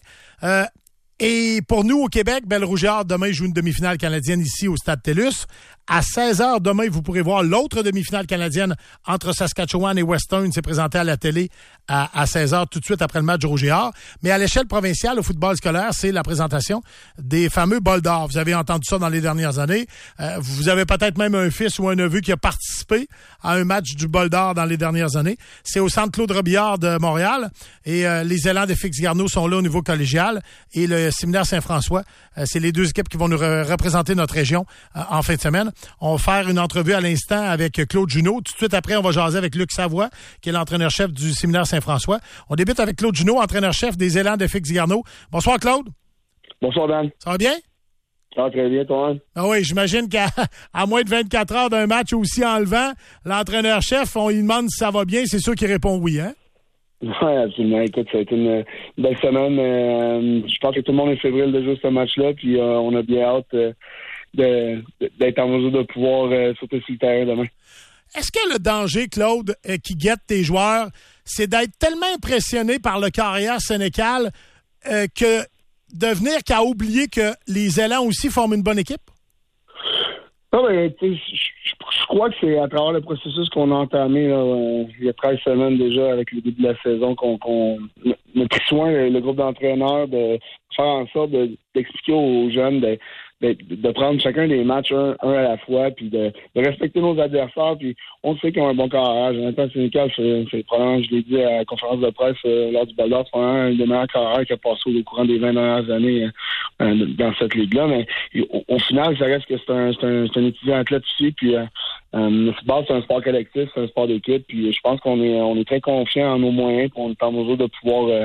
[SPEAKER 2] Et pour nous, au Québec, le Rouge et Or, demain, joue une demi-finale canadienne ici au Stade TELUS. À 16h, demain, vous pourrez voir l'autre demi-finale canadienne entre Saskatchewan et Western. C'est présenté à la télé à 16h, tout de suite après le match du Rouge et Or. Mais à l'échelle provinciale, au football scolaire, c'est la présentation des fameux bols d'or. Vous avez entendu ça dans les dernières années. Vous avez peut-être même un fils ou un neveu qui a participé à un match du bol d'or dans les dernières années. C'est au Centre Claude Robillard de Montréal. Et les élans de Fix Garneau sont là au niveau collégial. Et le séminaire Saint-François, c'est les deux équipes qui vont nous représenter notre région en fin de semaine. On va faire une entrevue à l'instant avec Claude Junot. Tout de suite après, on va jaser avec Luc Savoie, qui est l'entraîneur-chef du séminaire Saint-François. On débute avec Claude Junot, entraîneur-chef des élans de Fix Garneau. Bonsoir, Claude.
[SPEAKER 14] Bonsoir, Dan.
[SPEAKER 2] Ça va bien?
[SPEAKER 14] Ça va très bien, toi.
[SPEAKER 2] Ah oui, j'imagine qu'à moins de 24 heures d'un match aussi enlevant, l'entraîneur-chef, on lui demande si ça va bien. C'est sûr qu'il répond oui, hein?
[SPEAKER 14] Oui, absolument. Écoute, ça a été une belle semaine. Je pense que tout le monde est fébrile de jouer ce match-là, puis on a bien hâte d'être en mesure de pouvoir sauter sur le terrain demain.
[SPEAKER 2] Est-ce que le danger, Claude, qui guette tes joueurs, c'est d'être tellement impressionné par le carrière sénécal que de venir qu'à oublier que les élans aussi forment une bonne équipe?
[SPEAKER 14] Non, mais je crois que c'est à travers le processus qu'on a entamé là, il y a 13 semaines déjà avec le début de la saison qu'on a pris soin, le groupe d'entraîneurs, de faire en sorte d'expliquer aux jeunes de prendre chacun des matchs un à la fois, puis de respecter nos adversaires, puis on sait qu'ils ont un bon carrière. Jonathan Sénécal, c'est probablement, je l'ai dit à la conférence de presse lors du Ballard, c'est probablement un des meilleurs carrières qui a passé au courant des 20 dernières années dans cette ligue-là, mais au final, ça reste que c'est un étudiant athlète aussi, puis le football, c'est un sport collectif, c'est un sport d'équipe, puis je pense qu'on est très confiant en nos moyens, puis on est en mesure de pouvoir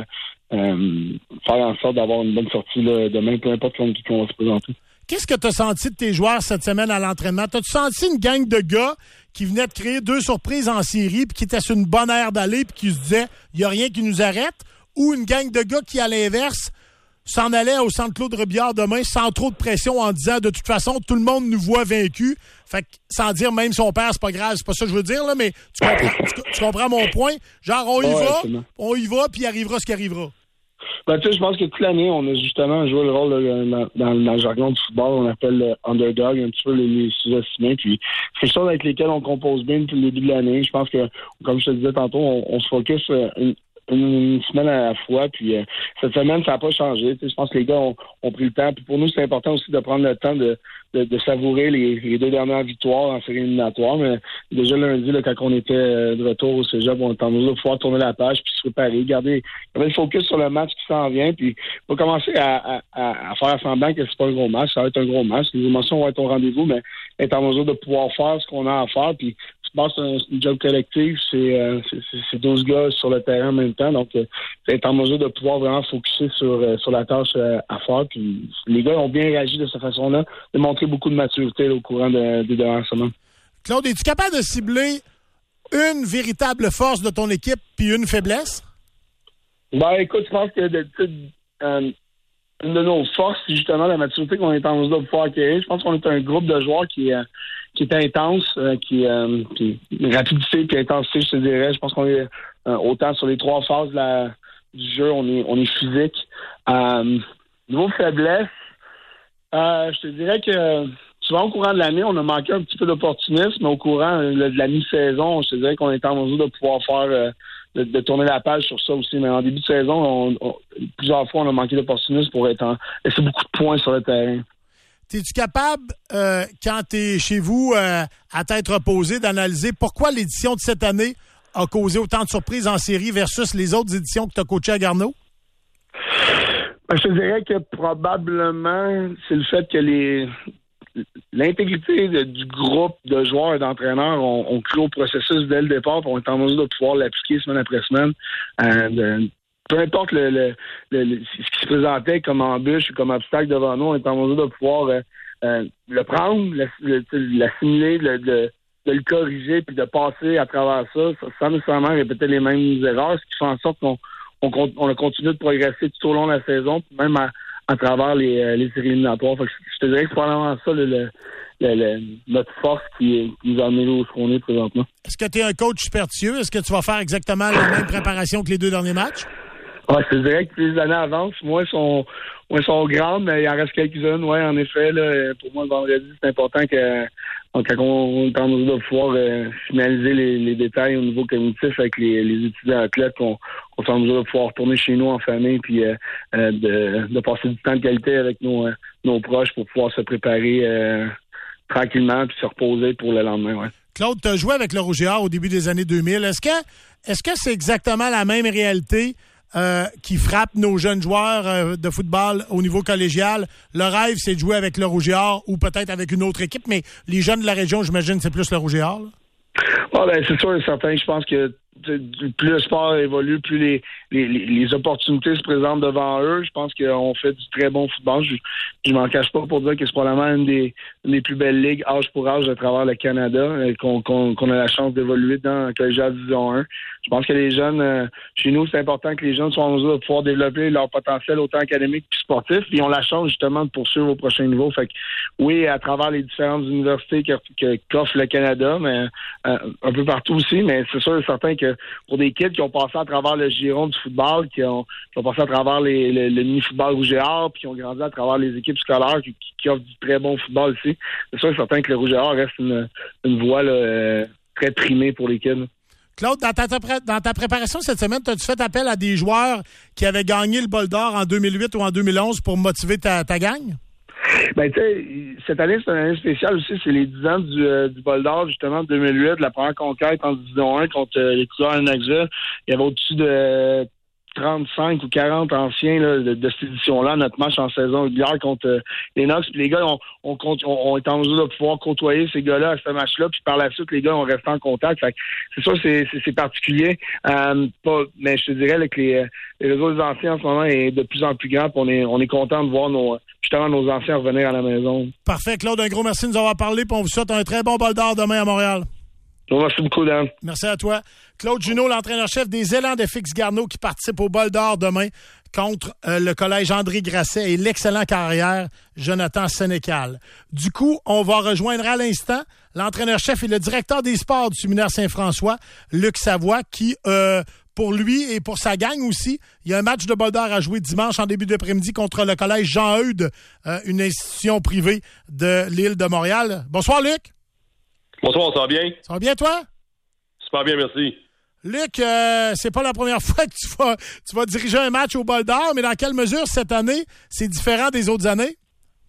[SPEAKER 14] faire en sorte d'avoir une bonne sortie là, demain, peu importe qui on va se présenter.
[SPEAKER 2] Qu'est-ce que tu as senti de tes joueurs cette semaine à l'entraînement? T'as-tu senti une gang de gars qui venaient de créer 2 surprises en série puis qui étaient sur une bonne aire d'aller puis qui se disaient il n'y a rien qui nous arrête? Ou une gang de gars qui, à l'inverse, s'en allaient au Centre Claude Robillard demain sans trop de pression en disant de toute façon, tout le monde nous voit vaincus. Fait que, sans dire même si on perd, c'est pas grave, c'est pas ça que je veux dire, là, mais tu comprends mon point? Genre, on y va, puis il arrivera ce qui arrivera.
[SPEAKER 14] Ben, tu sais, je pense que toute l'année, on a justement joué le rôle dans le jargon du football, on appelle le underdog, un petit peu les sous-estimés. Puis c'est ça avec lesquels on compose bien depuis le début de l'année. Je pense que, comme je te disais tantôt, on se focus une semaine à la fois. Puis cette semaine, ça n'a pas changé. Tu sais, je pense que les gars ont pris le temps. Puis pour nous, c'est important aussi de prendre le temps de savourer les 2 dernières victoires en série éliminatoire. Mais déjà lundi, là, quand on était de retour au cégep, on était en mesure de pouvoir tourner la page puis se préparer, garder le focus sur le match qui s'en vient. Puis on va commencer à faire semblant que c'est pas un gros match. Ça va être un gros match. Les émotions vont être au rendez-vous, mais être en mesure de pouvoir faire ce qu'on a à faire. Puis je pense que c'est un job collectif. C'est 12 gars sur le terrain en même temps. Donc, être en mesure de pouvoir vraiment focuser sur la tâche à faire. Puis les gars ont bien réagi de cette façon-là, de montrer beaucoup de maturité là, au courant des dernières semaines.
[SPEAKER 2] Claude, es-tu capable de cibler une véritable force de ton équipe puis une faiblesse?
[SPEAKER 14] Ben, écoute, je pense que une de nos forces, c'est justement la maturité qu'on est en mesure de pouvoir acquérir. Je pense qu'on est un groupe de joueurs qui est intense, qui rapidité et intensité, je te dirais. Je pense qu'on est autant sur les 3 phases du jeu, on est physique. Niveau faiblesse, je te dirais que souvent au courant de l'année, on a manqué un petit peu d'opportunisme, mais au courant de la mi-saison, je te dirais qu'on est en mesure de pouvoir faire de tourner la page sur ça aussi. Mais en début de saison, plusieurs fois, on a manqué d'opportunisme pour laisser beaucoup de points sur le terrain.
[SPEAKER 2] es-tu capable, quand tu es chez vous à tête reposée, d'analyser pourquoi l'édition de cette année a causé autant de surprises en série versus les autres éditions que tu as coachées à Garneau?
[SPEAKER 14] Je te dirais que probablement, c'est le fait que l'intégrité du groupe de joueurs et d'entraîneurs ont clos au processus dès le départ, puis on est en mesure de pouvoir l'appliquer semaine après semaine. Peu importe ce qui se présentait comme embûche ou comme obstacle devant nous, on est en mesure de pouvoir le prendre, l'assimiler, de le corriger, puis de passer à travers ça sans nécessairement répéter les mêmes erreurs, ce qui fait en sorte qu'on a continué de progresser tout au long de la saison, puis même à travers les séries éliminatoires. Fait que je te dirais que c'est probablement ça notre force qui nous a amené où on est présentement.
[SPEAKER 2] Est-ce que tu es un coach superstitieux? Est-ce que tu vas faire exactement la même préparation que les 2 derniers matchs?
[SPEAKER 14] Ouais, je te dirais que plus les années avancent, moins sont grandes, mais il en reste quelques-unes. Ouais, en effet, là, pour moi, le vendredi, c'est important quand on est en mesure de pouvoir finaliser les détails au niveau cognitif avec les étudiants athlètes, qu'on soit en mesure de pouvoir retourner chez nous en famille, puis de passer du temps de qualité avec nos proches pour pouvoir se préparer tranquillement puis se reposer pour le lendemain. Ouais.
[SPEAKER 2] Claude, tu as joué avec le Rouge et Or au début des années 2000. Est-ce que c'est exactement la même réalité qui frappe nos jeunes joueurs de football au niveau collégial? Le rêve, c'est de jouer avec le Rouge et Or ou peut-être avec une autre équipe, mais les jeunes de la région, j'imagine, c'est plus le Rouge et Or, là?
[SPEAKER 14] C'est sûr et certain. Je pense que plus le sport évolue, plus les opportunités se présentent devant eux. Je pense qu'on fait du très bon football. Je m'en cache pas pour dire que c'est probablement une des plus belles ligues âge pour âge à travers le Canada, qu'on a la chance d'évoluer dans collégial Division 1. Je pense que les jeunes, chez nous, c'est important que les jeunes soient en mesure de pouvoir développer leur potentiel autant académique que sportif. Puis ils ont la chance justement de poursuivre au prochain niveau. Fait que oui, à travers les différentes universités qu'offre le Canada, mais un peu partout aussi, mais c'est sûr et certain que pour des kids qui ont passé à travers le giron du football, qui ont passé à travers le mini-football Rouge et Or, puis qui ont grandi à travers les équipes scolaires qui offrent du très bon football aussi, c'est sûr et certain que le Rouge et Or reste une voie très primée pour les kids.
[SPEAKER 2] Claude, dans ta préparation cette semaine, as-tu fait appel à des joueurs qui avaient gagné le Bol d'Or en 2008 ou en 2011 pour motiver ta gang?
[SPEAKER 14] Ben, tu sais, cette année, c'est une année spéciale aussi. C'est les 10 ans du Bol d'Or, justement, de 2008, la première conquête en Division 1 contre les couleurs à Knoxville. Il y avait au-dessus de 35 ou 40 anciens là, de cette édition-là, notre match en saison régulière contre les Knox. Puis les gars ont été en mesure de pouvoir côtoyer ces gars-là à ce match-là. Puis par la suite, les gars ont resté en contact. Fait que c'est sûr, c'est particulier. Mais je te dirais là, que les réseaux des anciens en ce moment est de plus en plus grand. Puis on est content de voir nos anciens revenir à la maison.
[SPEAKER 2] Parfait, Claude. Un gros merci de nous avoir parlé. Puis on vous souhaite un très bon Bol d'Or demain à Montréal.
[SPEAKER 14] Merci beaucoup, Dan.
[SPEAKER 2] Merci à toi. Claude Junot, l'entraîneur-chef des Élans de Fix Garneau qui participe au Bol d'Or demain contre le collège André Grasset et l'excellent carrière Jonathan Sénécal. Du coup, on va rejoindre à l'instant l'entraîneur-chef et le directeur des sports du séminaire Saint-François, Luc Savoie, qui, pour lui et pour sa gang aussi, il y a un match de Bol d'Or à jouer dimanche en début d'après-midi contre le collège Jean-Eudes, une institution privée de l'île de Montréal. Bonsoir, Luc.
[SPEAKER 15] Bonsoir, ça va bien?
[SPEAKER 2] Ça va bien, toi?
[SPEAKER 15] Super bien, merci.
[SPEAKER 2] Luc, c'est pas la première fois que tu vas diriger un match au Bol d'Or, mais dans quelle mesure cette année, c'est différent des autres années?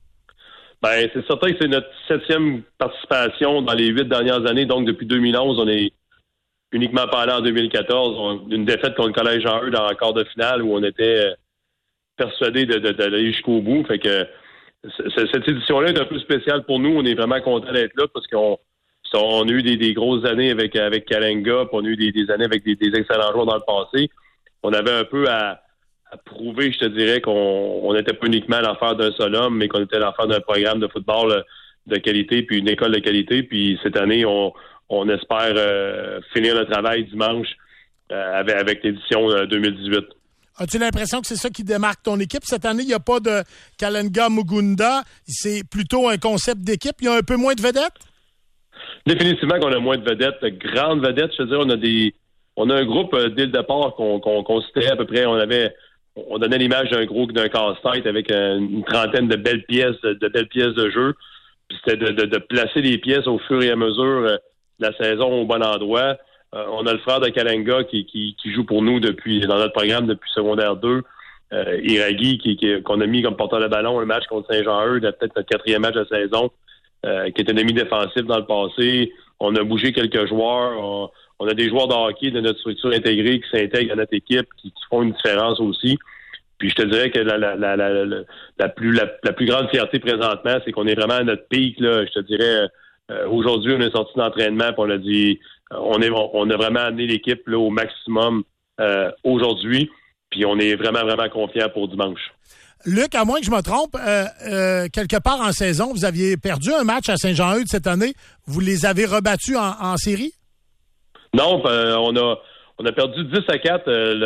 [SPEAKER 15] Ben, c'est certain que c'est notre 7e participation dans les 8 dernières années. Donc, depuis 2011, on est uniquement pas allé en 2014. Une défaite contre le collège Jean-Eudes dans le quart de finale où on était persuadés d'aller jusqu'au bout. Fait que cette édition-là est un peu spéciale pour nous. On est vraiment contents d'être là parce qu'on a eu des grosses années avec Kalenga, puis on a eu des années avec des excellents joueurs dans le passé. On avait un peu à prouver, je te dirais, qu'on n'était pas uniquement l'affaire d'un seul homme, mais qu'on était l'affaire d'un programme de football de qualité, puis une école de qualité. Puis cette année, on espère finir le travail dimanche avec l'édition 2018.
[SPEAKER 2] As-tu l'impression que c'est ça qui démarque ton équipe? Cette année, il n'y a pas de Kalenga Mugunda. C'est plutôt un concept d'équipe. Il y a un peu moins de vedettes?
[SPEAKER 15] Définitivement qu'on a moins de vedettes, de grandes vedettes. Je veux dire, on a un groupe dès le départ qu'on considérait à peu près. On donnait l'image d'un casse-tête avec une trentaine de belles pièces de jeu. Puis c'était de placer les pièces au fur et à mesure de la saison au bon endroit. On a le frère de Kalenga qui joue pour nous dans notre programme depuis secondaire 2. Iraghi, qu'on a mis comme porteur de ballon un match contre Saint-Jean-Eudes, peut-être notre 4e match de saison, qui est un ami défensif dans le passé. On a bougé quelques joueurs. On a des joueurs de hockey de notre structure intégrée qui s'intègrent à notre équipe, qui font une différence aussi. Puis je te dirais que la plus grande fierté présentement, c'est qu'on est vraiment à notre pic, là. Je te dirais, aujourd'hui, on est sorti d'entraînement, puis on a dit, on a vraiment amené l'équipe là, au maximum aujourd'hui, puis on est vraiment, vraiment confiants pour dimanche.
[SPEAKER 2] Luc, à moins que je me trompe, quelque part en saison, vous aviez perdu un match à Saint-Jean-Eudes cette année. Vous les avez rebattus en série?
[SPEAKER 15] Non, on a perdu 10-4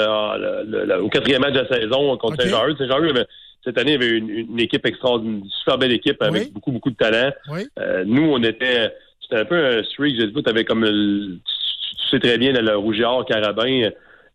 [SPEAKER 15] au 4e match de la saison contre Saint-Jean-Eudes. Saint-Jean-Eudes, cette année, avait une équipe extraordinaire, une super belle équipe avec beaucoup, beaucoup de talent. Oui. Nous, c'était un peu un streak. Je sais pas, t'avais comme tu sais très bien, le Rouge-et-Or, Carabin.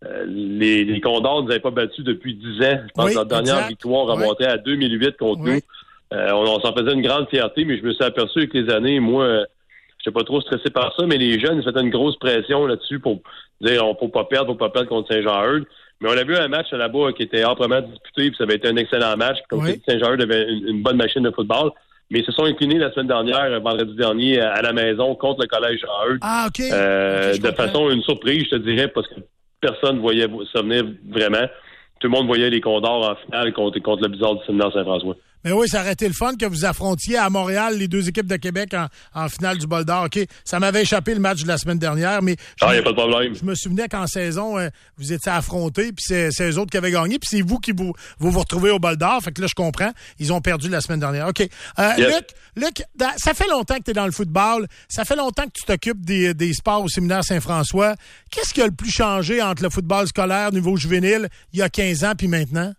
[SPEAKER 15] Les Condors ne nous avaient pas battus depuis 10 ans. Je pense que notre dernière victoire remontait à 2008 contre nous. On s'en faisait une grande fierté, mais je me suis aperçu avec les années, moi, je n'étais pas trop stressé par ça, mais les jeunes, ils faisaient une grosse pression là-dessus pour dire on ne faut pas perdre contre Saint-Jean-Eudes. Mais on a vu un match là-bas qui était amplement disputé, puis ça avait été un excellent match. Puis comme Saint-Jean-Eudes avait une bonne machine de football. Mais ils se sont inclinés la semaine dernière, vendredi dernier, à la maison contre le Collège Jean-Eudes. Ah, OK. De façon, une surprise, je te dirais, parce que personne ne voyait ça venir vraiment. Tout le monde voyait les Condors en finale contre le Blizzard du Séminaire Saint-François.
[SPEAKER 2] Mais oui, ça aurait été le fun que vous affrontiez à Montréal les deux équipes de Québec en finale du Bol d'Or. OK, ça m'avait échappé le match de la semaine dernière, mais
[SPEAKER 15] il n'y a pas de problème.
[SPEAKER 2] Je me souvenais qu'en saison, vous étiez affrontés, puis c'est eux autres qui avaient gagné, puis c'est vous qui vous retrouvez au Bol d'Or. Fait que là, je comprends. Ils ont perdu la semaine dernière. OK. Yes. Luc, ça fait longtemps que tu es dans le football. Ça fait longtemps que tu t'occupes des sports au Séminaire Saint-François. Qu'est-ce qui a le plus changé entre le football scolaire niveau juvénile il y a 15 ans puis maintenant?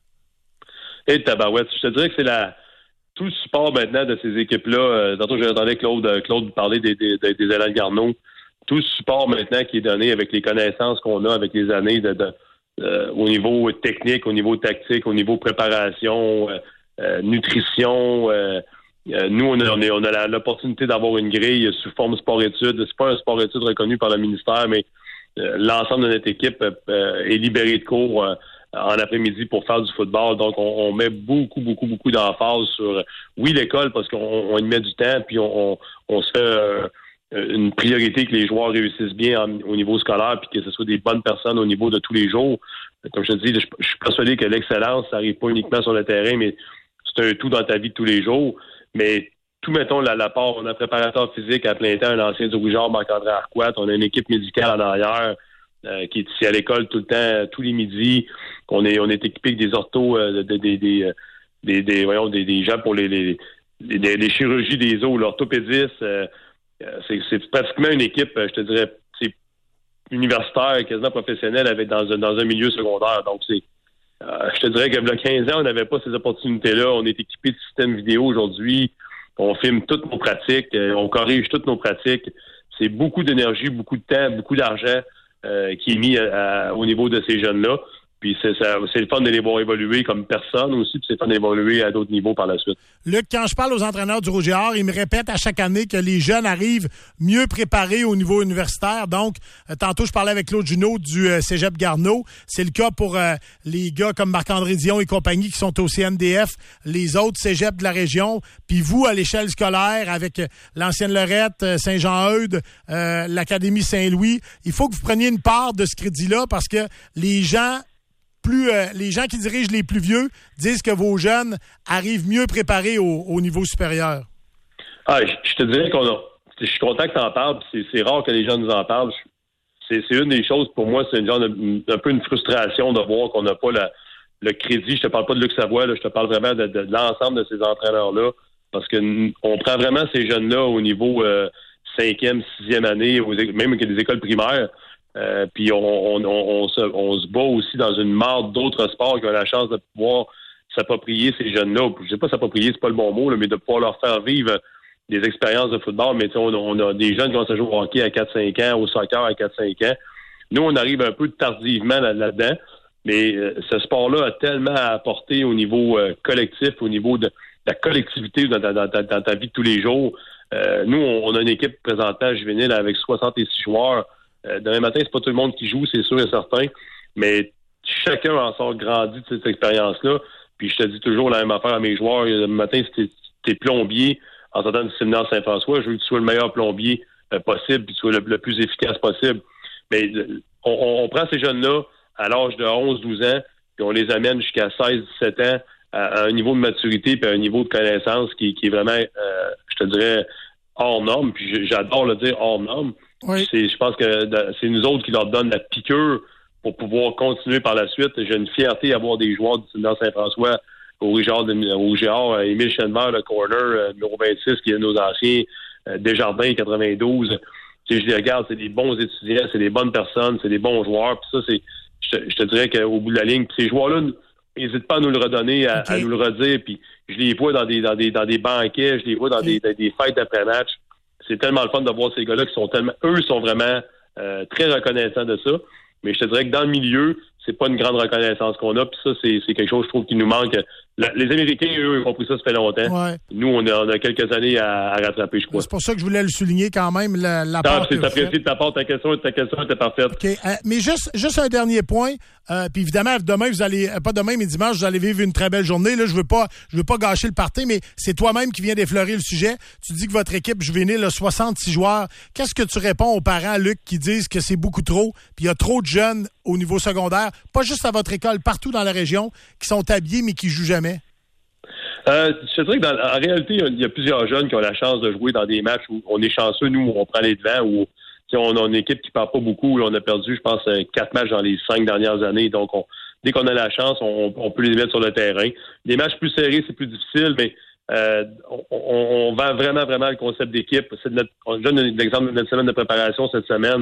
[SPEAKER 15] Et tabarouette, je te dirais que c'est tout le support maintenant de ces équipes-là. Tantôt, j'entendais Claude parler des Alain Garneau. Tout le support maintenant qui est donné avec les connaissances qu'on a avec les années au niveau technique, au niveau tactique, au niveau préparation, nutrition. Nous, on a l'opportunité d'avoir une grille sous forme sport-études. C'est pas un sport-études reconnu par le ministère, mais l'ensemble de notre équipe est libéré de cours en après-midi pour faire du football. Donc, on met beaucoup d'emphase sur, oui, l'école, parce qu'on y met du temps, puis on se fait une priorité que les joueurs réussissent bien au niveau scolaire, puis que ce soit des bonnes personnes au niveau de tous les jours. Comme je te dis, je suis persuadé que l'excellence, ça n'arrive pas uniquement sur le terrain, mais c'est un tout dans ta vie de tous les jours. Mais tout, mettons, la part, on a un préparateur physique à plein temps, un ancien du Rouge-et-Or, Marc-André Arquat, on a une équipe médicale en arrière, qui est ici à l'école tout le temps, tous les midis. On est équipé avec des orthos, des gens pour les chirurgies des os, l'orthopédiste. C'est pratiquement une équipe, je te dirais, c'est universitaire, quasiment professionnelle, avec dans un milieu secondaire. Donc je te dirais que il y a 15 ans, on n'avait pas ces opportunités-là. On est équipé de systèmes vidéo aujourd'hui. On filme toutes nos pratiques, on corrige toutes nos pratiques. C'est beaucoup d'énergie, beaucoup de temps, beaucoup d'argent qui est mis au niveau de ces jeunes-là. Puis c'est le fun de les voir évoluer comme personne aussi, puis c'est le fun d'évoluer à d'autres niveaux par la suite.
[SPEAKER 2] Luc, quand je parle aux entraîneurs du Rouge-et-Or, ils me répètent à chaque année que les jeunes arrivent mieux préparés au niveau universitaire. Donc, tantôt, je parlais avec Claude Junot du Cégep Garneau. C'est le cas pour les gars comme Marc-André Dion et compagnie qui sont au CNDF, les autres cégeps de la région. Puis vous, à l'échelle scolaire, avec l'ancienne Lorette, Saint-Jean-Eudes, l'Académie Saint-Louis, il faut que vous preniez une part de ce crédit-là parce que les gens qui dirigent les plus vieux disent que vos jeunes arrivent mieux préparés au niveau supérieur.
[SPEAKER 15] Je te dirais je suis content que tu en parles, c'est rare que les gens nous en parlent. C'est une des choses, pour moi, c'est un peu une frustration de voir qu'on n'a pas le crédit. Je te parle pas de Luc Savoie, là, je te parle vraiment de l'ensemble de ces entraîneurs-là, parce que on prend vraiment ces jeunes-là au niveau 5e, 6e année, même qu'il y a des écoles primaires. Puis on se bat aussi dans une marde d'autres sports qui ont la chance de pouvoir s'approprier ces jeunes-là. Je sais pas s'approprier, c'est pas le bon mot, là, mais de pouvoir leur faire vivre des expériences de football. Mais on a des jeunes qui vont se jouer au hockey à 4-5 ans, au soccer à 4-5 ans. Nous, on arrive un peu tardivement là-dedans, mais ce sport-là a tellement à apporter au niveau collectif, au niveau de la collectivité dans ta vie de tous les jours. Nous, on a une équipe présentement juvénile avec 66 joueurs. Demain matin, c'est pas tout le monde qui joue, c'est sûr et certain, mais chacun en sort grandi de cette expérience-là. Puis je te dis toujours la même affaire à mes joueurs. Le matin, si t'es plombier en sortant du séminaire Saint-François, je veux que tu sois le meilleur plombier possible, puis que tu sois le plus efficace possible. Mais on prend ces jeunes-là à l'âge de 11-12 ans, puis on les amène jusqu'à 16-17 ans à un niveau de maturité puis à un niveau de connaissance qui est vraiment, je te dirais, hors norme. Puis j'adore le dire hors norme.
[SPEAKER 2] Oui.
[SPEAKER 15] Je pense que c'est nous autres qui leur donnent la piqûre pour pouvoir continuer par la suite. J'ai une fierté à voir des joueurs du séminaire Saint-François au Gérard, Émile Chenevert, le corner, numéro 26, qui est nos anciens, Desjardins, 92. Je les regarde, c'est des bons étudiants, c'est des bonnes personnes, c'est des bons joueurs. Puis ça, je te dirais qu'au bout de la ligne, puis ces joueurs-là, n'hésite pas à nous le redonner, à nous le redire. Puis je les vois dans des banquets, je les vois dans des fêtes d'après-match. C'est tellement le fun de voir ces gars-là qui sont tellement... Eux sont vraiment très reconnaissants de ça. Mais je te dirais que dans le milieu, c'est pas une grande reconnaissance qu'on a. Puis ça, c'est quelque chose, je trouve, qui nous manque. Les Américains, eux, ils ont compris ça fait longtemps.
[SPEAKER 2] Ouais.
[SPEAKER 15] Nous, on a quelques années à rattraper, je crois.
[SPEAKER 2] C'est pour ça que je voulais le souligner quand même, la part que
[SPEAKER 15] c'est apprécié de ta part. Ta question était parfaite.
[SPEAKER 2] OK. Mais juste un dernier point. Puis évidemment, demain, vous allez... Pas demain, mais dimanche, vous allez vivre une très belle journée. Là, je veux pas gâcher le party, mais c'est toi-même qui viens d'effleurer le sujet. Tu dis que votre équipe juvénile a 66 joueurs. Qu'est-ce que tu réponds aux parents, Luc, qui disent que c'est beaucoup trop, puis il y a trop de jeunes au niveau secondaire, pas juste à votre école, partout dans la région, qui sont habillés, mais qui jouent jamais?
[SPEAKER 15] Je te dirais qu'en réalité, il y a plusieurs jeunes qui ont la chance de jouer dans des matchs où on est chanceux, nous, on prend les devants, où on a une équipe qui ne part pas beaucoup. On a perdu, je pense, 4 matchs dans les 5 dernières années. Donc, dès qu'on a la chance, on peut les mettre sur le terrain. Les matchs plus serrés, c'est plus difficile, mais on vend vraiment, vraiment le concept d'équipe. Je donne l'exemple de notre semaine de préparation cette semaine.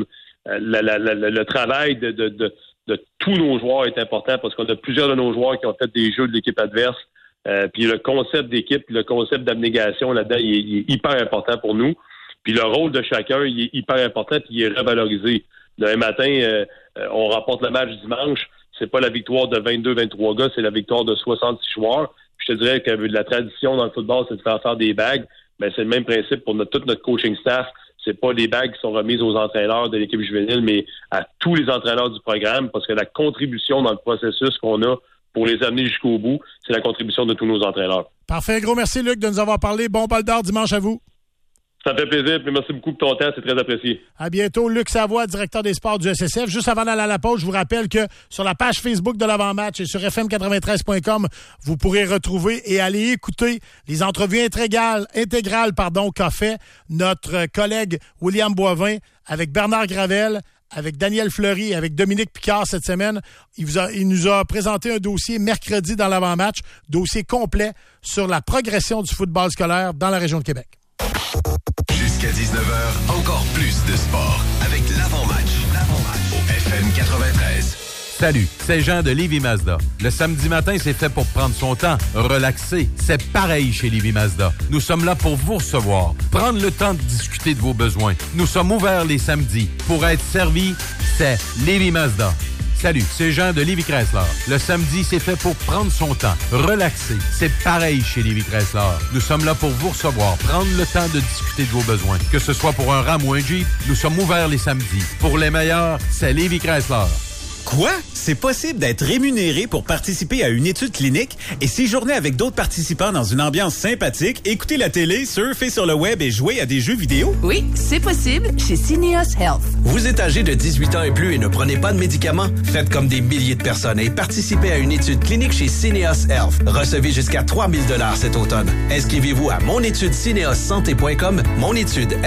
[SPEAKER 15] Le travail de tous nos joueurs est important parce qu'on a plusieurs de nos joueurs qui ont fait des jeux de l'équipe adverse. Puis le concept d'équipe, le concept d'abnégation là-dedans, il est hyper important pour nous. Puis le rôle de chacun, il est hyper important puis il est revalorisé. Demain matin, on remporte le match dimanche. C'est pas la victoire de 22-23 gars, c'est la victoire de 66 joueurs. Puis je te dirais que la tradition dans le football, c'est de faire des bagues. Ben, c'est le même principe pour tout notre coaching staff. C'est pas des bagues qui sont remises aux entraîneurs de l'équipe juvénile, mais à tous les entraîneurs du programme, parce que la contribution dans le processus qu'on a pour les amener jusqu'au bout, c'est la contribution de tous nos entraîneurs.
[SPEAKER 2] Parfait. Gros merci, Luc, de nous avoir parlé. Bon bal d'or dimanche à vous.
[SPEAKER 15] Ça me fait plaisir, puis merci beaucoup pour ton temps, c'est très apprécié.
[SPEAKER 2] À bientôt. Luc Savoie, directeur des sports du SSF. Juste avant d'aller à la pause, je vous rappelle que sur la page Facebook de l'avant-match et sur fm93.com, vous pourrez retrouver et aller écouter les entrevues intégrales qu'a fait notre collègue William Boivin avec Bernard Gravel, avec Daniel Fleury, avec Dominique Picard cette semaine. Il nous a présenté un dossier mercredi dans l'avant-match, dossier complet sur la progression du football scolaire dans la région de Québec.
[SPEAKER 1] Jusqu'à 19h, encore plus de sport avec l'avant-match au FM 93.
[SPEAKER 16] Salut, c'est Jean de Lévis Mazda. Le samedi matin, c'est fait pour prendre son temps, relaxer. C'est pareil chez Lévis Mazda. Nous sommes là pour vous recevoir, prendre le temps de discuter de vos besoins. Nous sommes ouverts les samedis. Pour être servi, c'est Lévis Mazda. Salut, c'est Jean de Lévis Chrysler. Le samedi, c'est fait pour prendre son temps, relaxer. C'est pareil chez Lévis Chrysler. Nous sommes là pour vous recevoir, prendre le temps de discuter de vos besoins. Que ce soit pour un Ram ou un Jeep, nous sommes ouverts les samedis. Pour les meilleurs, c'est Lévis Chrysler.
[SPEAKER 17] Quoi? C'est possible d'être rémunéré pour participer à une étude clinique et séjourner avec d'autres participants dans une ambiance sympathique, écouter la télé, surfer sur le web et jouer à des jeux vidéo?
[SPEAKER 18] Oui, c'est possible chez Syneos Health.
[SPEAKER 19] Vous êtes âgé de 18 ans et plus et ne prenez pas de médicaments? Faites comme des milliers de personnes et participez à une étude clinique chez Syneos Health. Recevez jusqu'à 3 000 $ cet automne. Inscrivez-vous à monétudesyneossanté.com, monétude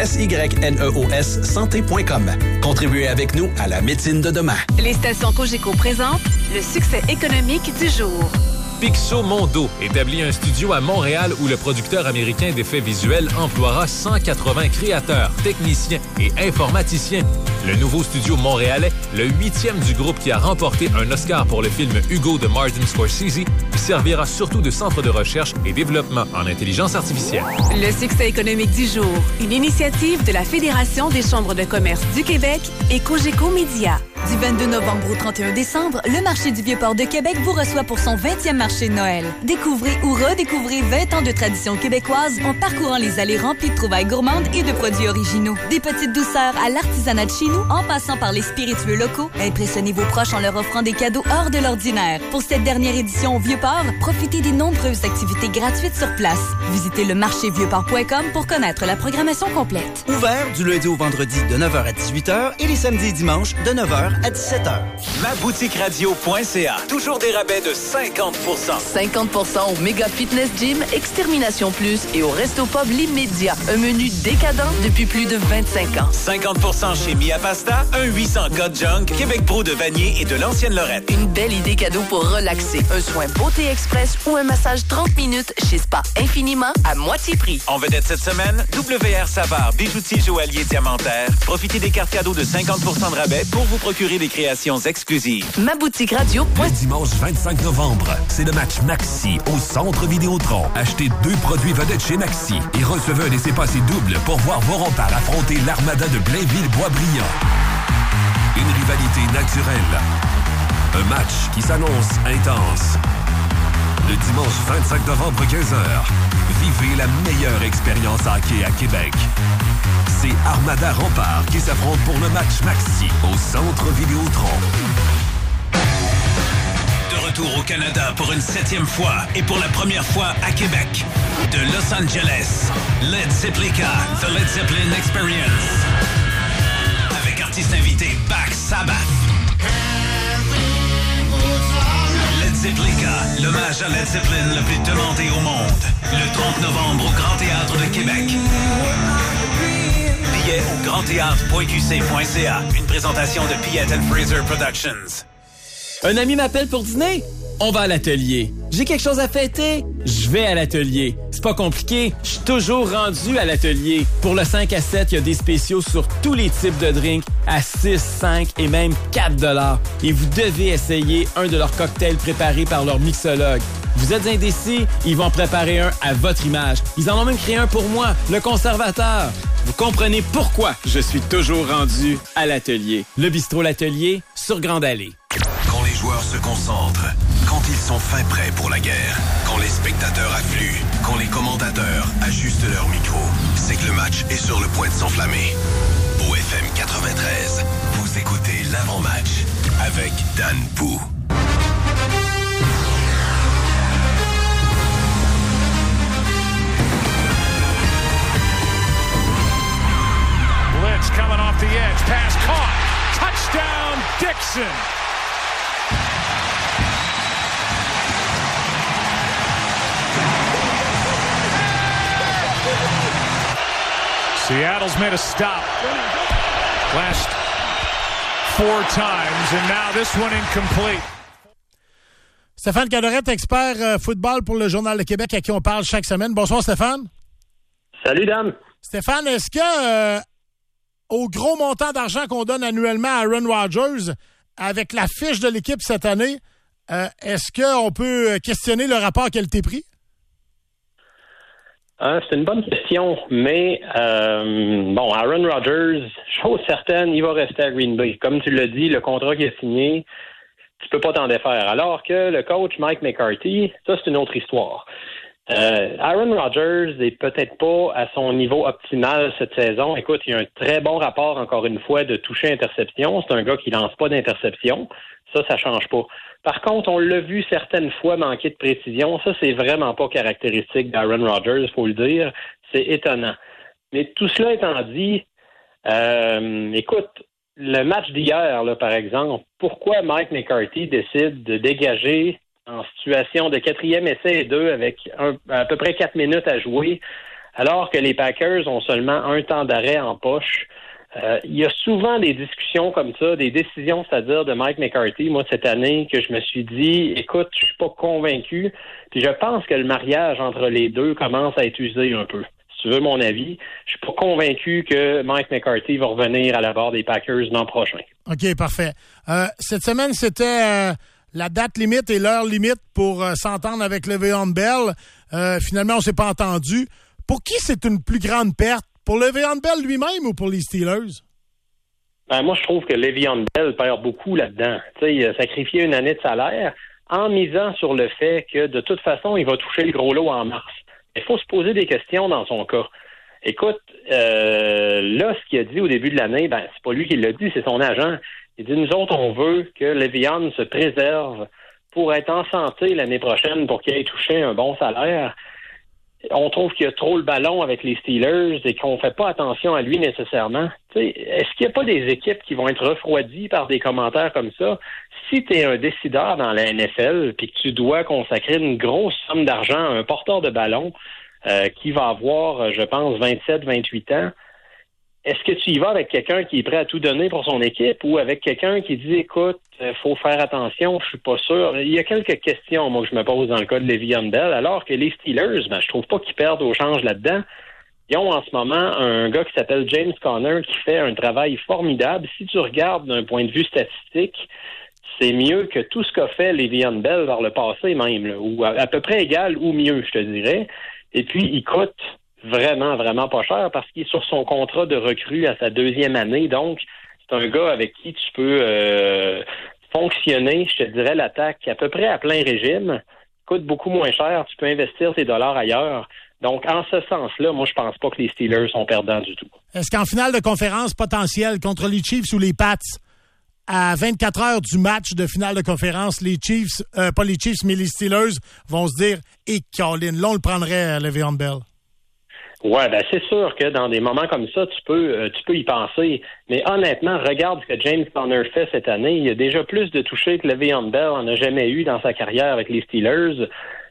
[SPEAKER 19] SYNEOS santé.com. Contribuez avec nous à la médecine de demain.
[SPEAKER 18] Les stations Cogeco présente le succès économique du jour.
[SPEAKER 20] Pixomondo établit un studio à Montréal où le producteur américain d'effets visuels emploiera 180 créateurs, techniciens et informaticiens. Le nouveau studio montréalais, le 8e du groupe qui a remporté un Oscar pour le film Hugo de Martin Scorsese, servira surtout de centre de recherche et développement en intelligence artificielle.
[SPEAKER 18] Le succès économique du jour, une initiative de la Fédération des chambres de commerce du Québec et Cogeco Média.
[SPEAKER 21] Du 22 novembre au 31 décembre, le marché du Vieux-Port de Québec vous reçoit pour son 20e marché de Noël. Découvrez ou redécouvrez 20 ans de tradition québécoise en parcourant les allées remplies de trouvailles gourmandes et de produits originaux. Des petites douceurs à l'artisanat de chez nous cadeaux, en passant par les spiritueux locaux, impressionnez vos proches en leur offrant des cadeaux hors de l'ordinaire. Pour cette dernière édition au Vieux-Port, profitez des nombreuses activités gratuites sur place. Visitez le marchévieuxport.com pour connaître la programmation complète.
[SPEAKER 3] Ouvert du lundi au vendredi de 9h à 18h et les samedis et dimanches de 9h à 17h.
[SPEAKER 17] Maboutiqueradio.ca. Toujours des rabais de 50
[SPEAKER 22] 50% au Méga Fitness Gym, Extermination Plus et au Resto Pub L'Immédiat. Un menu décadent depuis plus de 25 ans.
[SPEAKER 17] 50% chez Mia Pasta, un 800 God Junk, Québec Brou de Vanier et de l'Ancienne Lorette.
[SPEAKER 22] Une belle idée cadeau pour relaxer. Un soin beauté express ou un massage 30 minutes chez Spa Infiniment à moitié prix.
[SPEAKER 17] En vedette cette semaine, WR Savard, bijoutier joaillier diamantaire. Profitez des cartes cadeaux de 50% de rabais pour vous procurer des créations exclusives.
[SPEAKER 22] Maboutiqueradio.
[SPEAKER 1] Le dimanche 25 novembre, c'est le match Maxi au Centre Vidéotron. Achetez 2 produits vedettes chez Maxi et recevez un laissez-passer double pour voir vos remparts affronter l'Armada de Blainville-Boisbriand. Une rivalité naturelle. Un match qui s'annonce intense. Le dimanche 25 novembre 15h, vivez la meilleure expérience hockey à Québec. C'est Armada Rempart qui s'affrontent pour le match Maxi au Centre Vidéotron.
[SPEAKER 17] De retour au Canada pour une 7e fois et pour la première fois à Québec. De Los Angeles, Led Zeppelin, The Led Zeppelin Experience. Avec artiste invité Black Sabbath. Led Zeppelin, l'hommage à Led Zeppelin le plus demandé au monde. Le 30 novembre au Grand Théâtre de Québec. Billets au grandthéâtre.qc.ca. Une présentation de Piet & Fraser Productions.
[SPEAKER 23] Un ami m'appelle pour dîner? On va à l'atelier. J'ai quelque chose à fêter? Je vais à l'atelier. C'est pas compliqué, je suis toujours rendu à l'atelier. Pour le 5 à 7, il y a des spéciaux sur tous les types de drinks à 6, 5 et même 4 $. Et vous devez essayer un de leurs cocktails préparés par leur mixologue. Vous êtes indécis? Ils vont préparer un à votre image. Ils en ont même créé un pour moi, le conservateur. Vous comprenez pourquoi je suis toujours rendu à l'atelier. Le bistrot L'Atelier sur Grande Allée.
[SPEAKER 1] Quand les joueurs se concentrent, quand ils sont fin prêts pour la guerre, quand les spectateurs affluent, quand les commentateurs ajustent leur micro, c'est que le match est sur le point de s'enflammer. Au FM 93, vous écoutez l'avant-match avec Dan Pou.
[SPEAKER 24] Blitz coming off the edge, pass caught, touchdown Dixon. Seattle's made a stop last 4 times, and now this one incomplete.
[SPEAKER 2] Stéphane Cadorette, expert football pour le Journal de Québec, à qui on parle chaque semaine. Bonsoir, Stéphane.
[SPEAKER 25] Salut, Dan.
[SPEAKER 2] Stéphane, est-ce que au gros montant d'argent qu'on donne annuellement à Aaron Rodgers, avec la fiche de l'équipe cette année, est-ce qu'on peut questionner le rapport qualité-prix?
[SPEAKER 25] C'est une bonne question, mais Aaron Rodgers, chose certaine, il va rester à Green Bay. Comme tu l'as dit, le contrat qu'il a signé, tu peux pas t'en défaire. Alors que le coach Mike McCarthy, ça c'est une autre histoire. Aaron Rodgers est peut-être pas à son niveau optimal cette saison. Écoute, il y a un très bon rapport, encore une fois, de toucher-interception. C'est un gars qui lance pas d'interception. Ça change pas. Par contre, on l'a vu certaines fois manquer de précision. Ça, c'est vraiment pas caractéristique d'Aaron Rodgers, il faut le dire. C'est étonnant. Mais tout cela étant dit, écoute, le match d'hier, là, par exemple, pourquoi Mike McCarthy décide de dégager en situation de 4e essai et 2 avec à peu près 4 minutes à jouer, alors que les Packers ont seulement un temps d'arrêt en poche? Il y a souvent des discussions comme ça, des décisions, c'est-à-dire de Mike McCarthy, moi, cette année, que je me suis dit, écoute, je suis pas convaincu, puis je pense que le mariage entre les deux commence à être usé un peu. Si tu veux mon avis, je suis pas convaincu que Mike McCarthy va revenir à la barre des Packers l'an prochain. OK, parfait. Cette semaine, c'était la date limite et l'heure limite pour s'entendre avec Le'Veon Bell. Finalement, on s'est pas entendu. Pour qui c'est une plus grande perte? Pour Le'Veon Bell lui-même ou pour les Steelers? Moi, je trouve que Le'Veon Bell perd beaucoup là-dedans. Tu sais, il a sacrifié une année de salaire en misant sur le fait que, de toute façon, il va toucher le gros lot en mars. Il faut se poser des questions dans son cas. Écoute, là, ce qu'il a dit au début de l'année, c'est pas lui qui l'a dit, c'est son agent. Il dit, nous autres, on veut que Le'Veon se préserve pour être en santé l'année prochaine, pour qu'il ait touché un bon salaire. On trouve qu'il y a trop le ballon avec les Steelers et qu'on fait pas attention à lui nécessairement. T'sais, est-ce qu'il n'y a pas des équipes qui vont être refroidies par des commentaires comme ça? Si tu es un décideur dans la NFL puis que tu dois consacrer une grosse somme d'argent à un porteur de ballon qui va avoir, je pense, 27, 28 ans, est-ce que tu y vas avec quelqu'un qui est prêt à tout donner pour son équipe ou avec quelqu'un qui dit, écoute, faut faire attention, je suis pas sûr. Il y a quelques questions, moi, que je me pose dans le cas de Le'Veon Bell, alors que les Steelers, je trouve pas qu'ils perdent au change là-dedans. Ils ont en ce moment un gars qui s'appelle James Conner qui fait un travail formidable. Si tu regardes d'un point de vue statistique, c'est mieux que tout ce qu'a fait Le'Veon Bell dans le passé même, là, ou à peu près égal ou mieux, je te dirais. Et puis, il coûte vraiment, vraiment pas cher parce qu'il est sur son contrat de recrue à sa 2e année. Donc, c'est un gars avec qui tu peux fonctionner, je te dirais, l'attaque à peu près à plein régime. Coûte beaucoup moins cher. Tu peux investir tes dollars ailleurs. Donc, en ce sens-là, moi, je pense pas que les Steelers sont perdants du tout.
[SPEAKER 2] Est-ce qu'en finale de conférence potentielle contre les Chiefs ou les Pats, à 24 heures du match de finale de conférence, les Chiefs, pas les Chiefs, mais les Steelers vont se dire « Et Colin, là, on le prendrait, Le'Veon Bell ».
[SPEAKER 25] Ouais, c'est sûr que dans des moments comme ça, tu peux y penser. Mais honnêtement, regarde ce que James Conner fait cette année. Il y a déjà plus de touchés que Le'Veon Bell en a jamais eu dans sa carrière avec les Steelers.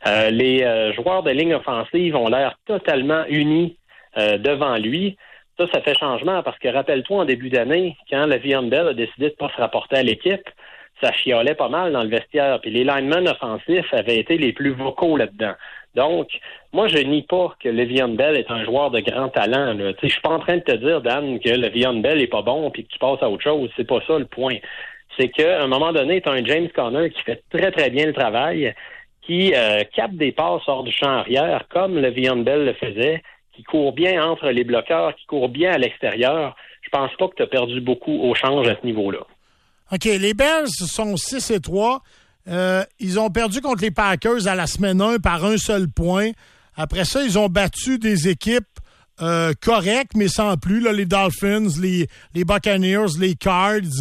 [SPEAKER 25] Les joueurs de ligne offensive ont l'air totalement unis devant lui. Ça fait changement parce que rappelle-toi en début d'année, quand Le'Veon Bell a décidé de pas se rapporter à l'équipe, ça chiolait pas mal dans le vestiaire. Puis les linemen offensifs avaient été les plus vocaux là-dedans. Donc, moi, je nie pas que Le'Veon Bell est un joueur de grand talent. Je suis pas en train de te dire, Dan, que Le'Veon Bell est pas bon puis que tu passes à autre chose. C'est pas ça le point. C'est qu'à un moment donné, tu as un James Conner qui fait très, très bien le travail, qui capte des passes hors du champ arrière, comme Le'Veon Bell le faisait, qui court bien entre les bloqueurs, qui court bien à l'extérieur. Je pense pas que tu as perdu beaucoup au change à ce niveau-là.
[SPEAKER 2] OK, les Bears sont 6-3. Ils ont perdu contre les Packers à la semaine 1 par un seul point. Après ça, ils ont battu des équipes correctes, mais sans plus. Là, les Dolphins, les Buccaneers, les Cards.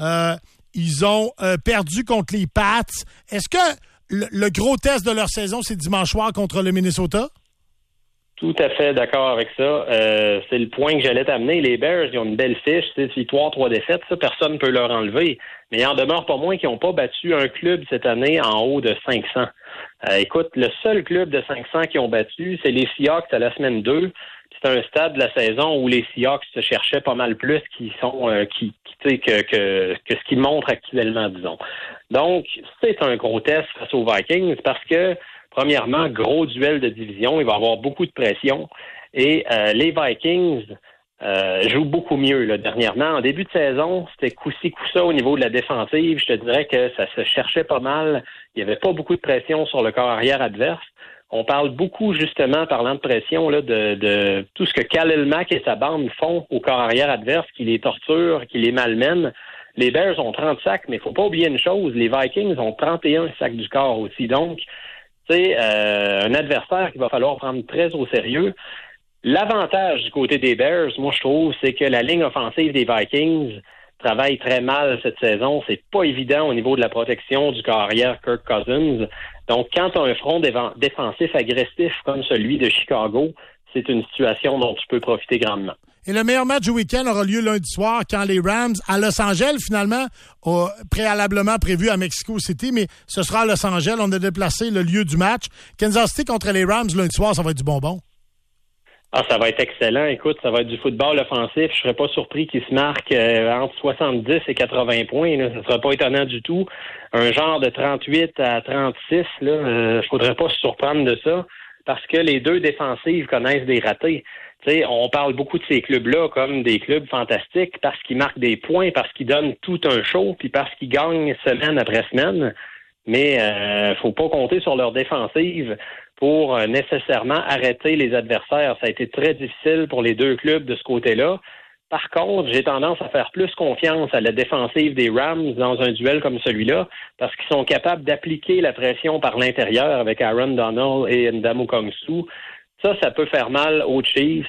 [SPEAKER 2] Ils ont perdu contre les Pats. Est-ce que le gros test de leur saison, c'est dimanche soir contre le Minnesota?
[SPEAKER 25] Tout à fait d'accord avec ça. C'est le point que j'allais t'amener. Les Bears, ils ont une belle fiche. 6 victoires, 3 défaites. Ça, personne ne peut leur enlever. Mais il en demeure pas moins qu'ils n'ont pas battu un club cette année en haut de 500. Écoute, le seul club de 500 qu'ils ont battu, c'est les Seahawks à la semaine 2. C'est un stade de la saison où les Seahawks se cherchaient pas mal plus que ce qu'ils montrent actuellement, disons. Donc, c'est un gros test face aux Vikings parce que premièrement, gros duel de division. Il va y avoir beaucoup de pression. Et les Vikings jouent beaucoup mieux là, dernièrement. En début de saison, c'était coup-ci, coup-ça au niveau de la défensive. Je te dirais que ça se cherchait pas mal. Il n'y avait pas beaucoup de pression sur le corps arrière adverse. On parle beaucoup, justement, parlant de pression, là, de tout ce que Khalil Mack et sa bande font au corps arrière adverse, qui les torture, qui les malmène. Les Bears ont 30 sacs, mais il faut pas oublier une chose. Les Vikings ont 31 sacs du corps aussi. Donc, c'est un adversaire qu'il va falloir prendre très au sérieux. L'avantage du côté des Bears, moi, je trouve, c'est que la ligne offensive des Vikings travaille très mal cette saison. C'est pas évident au niveau de la protection du corps arrière Kirk Cousins. Donc, quand tu as un front défensif agressif comme celui de Chicago, c'est une situation dont tu peux profiter grandement.
[SPEAKER 2] Et le meilleur match du week-end aura lieu lundi soir quand les Rams, à Los Angeles, finalement, préalablement prévu à Mexico City, mais ce sera à Los Angeles. On a déplacé le lieu du match. Kansas City contre les Rams lundi soir, ça va être du bonbon.
[SPEAKER 25] Ah, ça va être excellent. Écoute, ça va être du football offensif. Je serais pas surpris qu'il se marque entre 70 et 80 points. Là. Ça serait pas étonnant du tout. Un genre de 38 à 36, là, je faudrait pas se surprendre de ça parce que les deux défensives connaissent des ratés. T'sais, on parle beaucoup de ces clubs-là comme des clubs fantastiques parce qu'ils marquent des points, parce qu'ils donnent tout un show, puis parce qu'ils gagnent semaine après semaine. Mais faut pas compter sur leur défensive pour nécessairement arrêter les adversaires. Ça a été très difficile pour les deux clubs de ce côté-là. Par contre, j'ai tendance à faire plus confiance à la défensive des Rams dans un duel comme celui-là parce qu'ils sont capables d'appliquer la pression par l'intérieur avec Aaron Donald et Ndamukong Suh. Ça peut faire mal aux Chiefs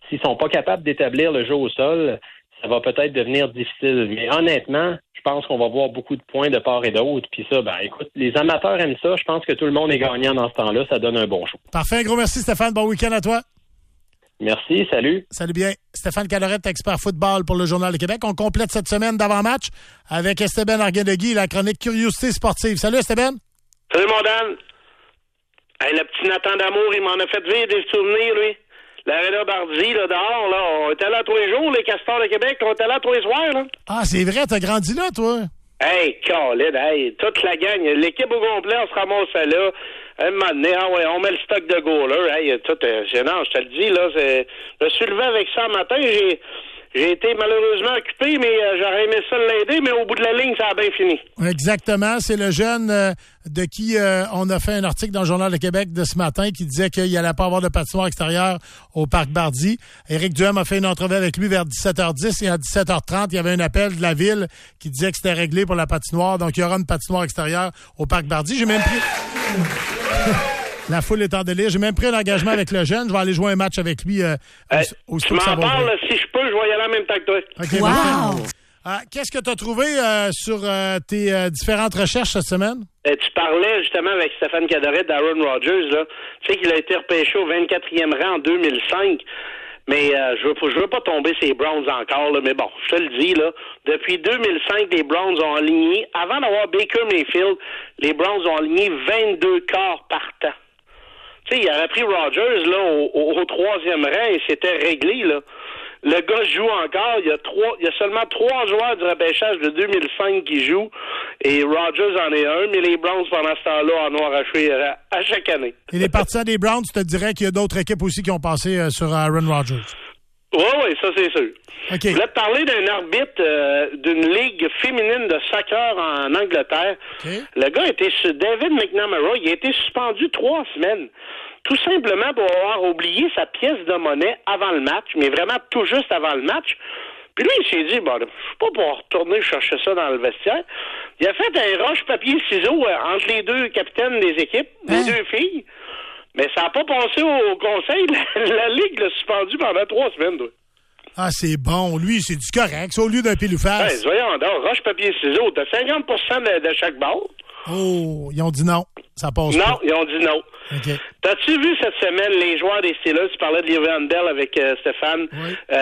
[SPEAKER 25] s'ils sont pas capables d'établir le jeu au sol, ça va peut-être devenir difficile. Mais honnêtement, je pense qu'on va voir beaucoup de points de part et d'autre. Puis ça, écoute, les amateurs aiment ça. Je pense que tout le monde est gagnant dans ce temps-là. Ça donne un bon show.
[SPEAKER 2] Parfait. Un gros merci, Stéphane. Bon week-end à toi.
[SPEAKER 25] Merci. Salut.
[SPEAKER 2] Salut bien. Stéphane Calorette, expert football pour le Journal de Québec. On complète cette semaine d'avant-match avec Esteban Arguindegui, la chronique Curiosité sportive. Salut, Esteban.
[SPEAKER 4] Salut, mon Dan. Hey, le petit Nathan d'Amour, il m'en a fait vivre des souvenirs, lui. L'aréna Bardi, là, dehors, là. On était là tous les jours, les Castors de Québec. On était là tous les soirs, là.
[SPEAKER 2] Ah, c'est vrai, t'as grandi là, toi.
[SPEAKER 4] Hey, Colin, hey, toute la gang, l'équipe au complet, on se ramassait là. Un moment donné, on met le stock de goalers. Hey, tout gênant, je te le dis, là. Je me suis levé avec ça le matin. J'ai été malheureusement occupé, mais j'aurais aimé ça l'aider, mais au bout de la ligne, ça a bien fini.
[SPEAKER 2] Exactement. C'est le jeune de qui on a fait un article dans le Journal de Québec de ce matin qui disait qu'il n'allait pas avoir de patinoire extérieure au Parc Bardi. Éric Duhem a fait une entrevue avec lui vers 17h10 et à 17h30, il y avait un appel de la ville qui disait que c'était réglé pour la patinoire. Donc, il y aura une patinoire extérieure au Parc Bardi. J'ai même pris... La foule est en délire. J'ai même pris un engagement avec le jeune. Je vais aller jouer un match avec lui au
[SPEAKER 4] Tu m'en parles, si je peux, je vais y aller en même temps que toi.
[SPEAKER 2] Okay, wow! Qu'est-ce que tu as trouvé sur tes différentes recherches cette semaine?
[SPEAKER 4] Tu parlais justement avec Stéphane Calorette d'Aaron Rodgers. Là. Tu sais qu'il a été repêché au 24e rang en 2005. Mais je veux pas tomber ces Browns encore, là, mais bon, je te le dis, là, depuis 2005, les Browns ont aligné, avant d'avoir Baker Mayfield, les Browns ont aligné 22 quarts par temps. Tu sais, il aurait pris Rodgers, là, au 3e rang et c'était réglé, là. Le gars joue encore. Il y a seulement 3 joueurs du repêchage de 2005 qui jouent. Et Rodgers en est un, mais les Browns, pendant ce temps-là, en ont arraché à chaque année.
[SPEAKER 2] Et les partisans des Browns, tu te dirais qu'il y a d'autres équipes aussi qui ont passé sur Aaron Rodgers.
[SPEAKER 4] Oui, ça c'est sûr.
[SPEAKER 2] Okay.
[SPEAKER 4] Je voulais te parler d'un arbitre d'une ligue féminine de soccer en Angleterre.
[SPEAKER 2] Okay.
[SPEAKER 4] Le gars David McNamara, il a été suspendu 3 semaines. Tout simplement pour avoir oublié sa pièce de monnaie avant le match, mais vraiment tout juste avant le match. Puis lui, il s'est dit, je ne suis pas pour retourner chercher ça dans le vestiaire. Il a fait un roche-papier-ciseaux entre les 2 capitaines des équipes, les 2 filles. Mais ça n'a pas passé au conseil. La Ligue l'a suspendu pendant 3 semaines. Toi.
[SPEAKER 2] Ah, c'est bon. Lui, c'est du correct. C'est au lieu d'un pile ou face.
[SPEAKER 4] Voyons donc, roche-papier-ciseaux, t'as 50% de chaque balle.
[SPEAKER 2] Oh, ils ont dit non. Ça passe pas.
[SPEAKER 4] Non, ils ont dit non.
[SPEAKER 2] Okay.
[SPEAKER 4] T'as-tu vu cette semaine les joueurs des Steelers? Tu parlais de Le'Veon Bell avec Stéphane.
[SPEAKER 2] Oui.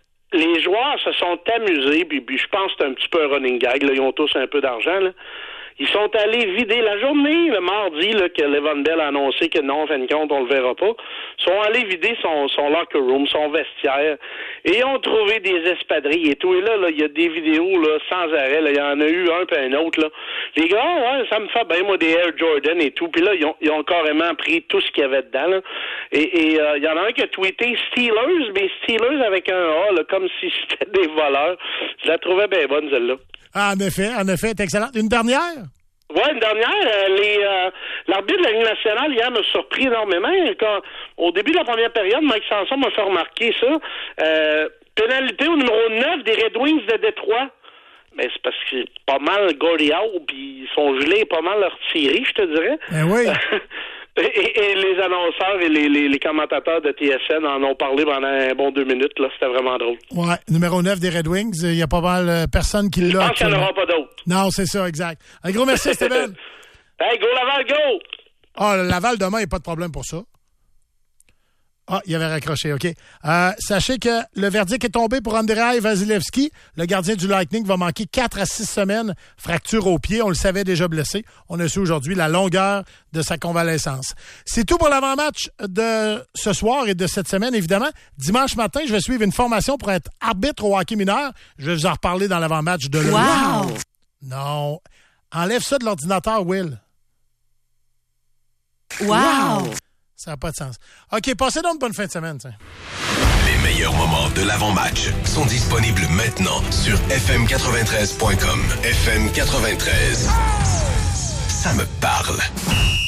[SPEAKER 4] Les joueurs se sont amusés, puis je pense que c'est un petit peu un running gag. Là, ils ont tous un peu d'argent. Là. Ils sont allés vider la journée, le mardi, là, que Le'Veon Bell a annoncé que non, en fin de compte, on le verra pas. Ils sont allés vider son locker room, son vestiaire, et ils ont trouvé des espadrilles et tout. Et là, il y a des vidéos là, sans arrêt. Il y en a eu un puis un autre. Là. Les gars, ouais, ça me fait bien, moi, des Air Jordan et tout. Puis là, ils ont carrément pris tout ce qu'il y avait dedans. Là. Et il y en a un qui a tweeté Steelers, mais Steelers avec un A, là, comme si c'était des voleurs. Je la trouvais bien bonne, celle-là.
[SPEAKER 2] Ah, en effet, c'est excellent. Une dernière?
[SPEAKER 4] Oui, une dernière. L'arbitre de la Ligue nationale, hier, m'a surpris énormément. Au début de la première période, Mike Sanson m'a fait remarquer ça. Pénalité au numéro 9 des Red Wings de Détroit. Mais c'est parce que c'est pas mal Gordie Howe, puis ils sont gelés pas mal leur tirés, je te dirais.
[SPEAKER 2] Ben oui.
[SPEAKER 4] Et les annonceurs et les commentateurs de TSN en ont parlé pendant un bon 2 minutes. Là, c'était vraiment drôle.
[SPEAKER 2] Ouais, numéro 9 des Red Wings, il y a pas mal personne qui l'a.
[SPEAKER 4] Je pense qu'il n'y en aura pas d'autres.
[SPEAKER 2] Non, c'est ça, exact. Un gros merci, Stéphane.
[SPEAKER 4] Hey, go Laval, go!
[SPEAKER 2] Ah, le Laval demain, il n'y a pas de problème pour ça. Ah, il avait raccroché, OK. Sachez que le verdict est tombé pour Andrei Vasilevski. Le gardien du Lightning va manquer 4 à 6 semaines. Fracture au pied. On le savait déjà blessé. On a su aujourd'hui la longueur de sa convalescence. C'est tout pour l'avant-match de ce soir et de cette semaine, évidemment. Dimanche matin, je vais suivre une formation pour être arbitre au hockey mineur. Je vais vous en reparler dans l'avant-match de l'heure.
[SPEAKER 21] Wow!
[SPEAKER 2] Non. Enlève ça de l'ordinateur, Will.
[SPEAKER 21] Wow!
[SPEAKER 2] Ça n'a pas de sens. OK, passez donc une bonne fin de semaine. T'sais.
[SPEAKER 1] Les meilleurs moments de l'avant-match sont disponibles maintenant sur fm93.com. FM93. Ça me parle.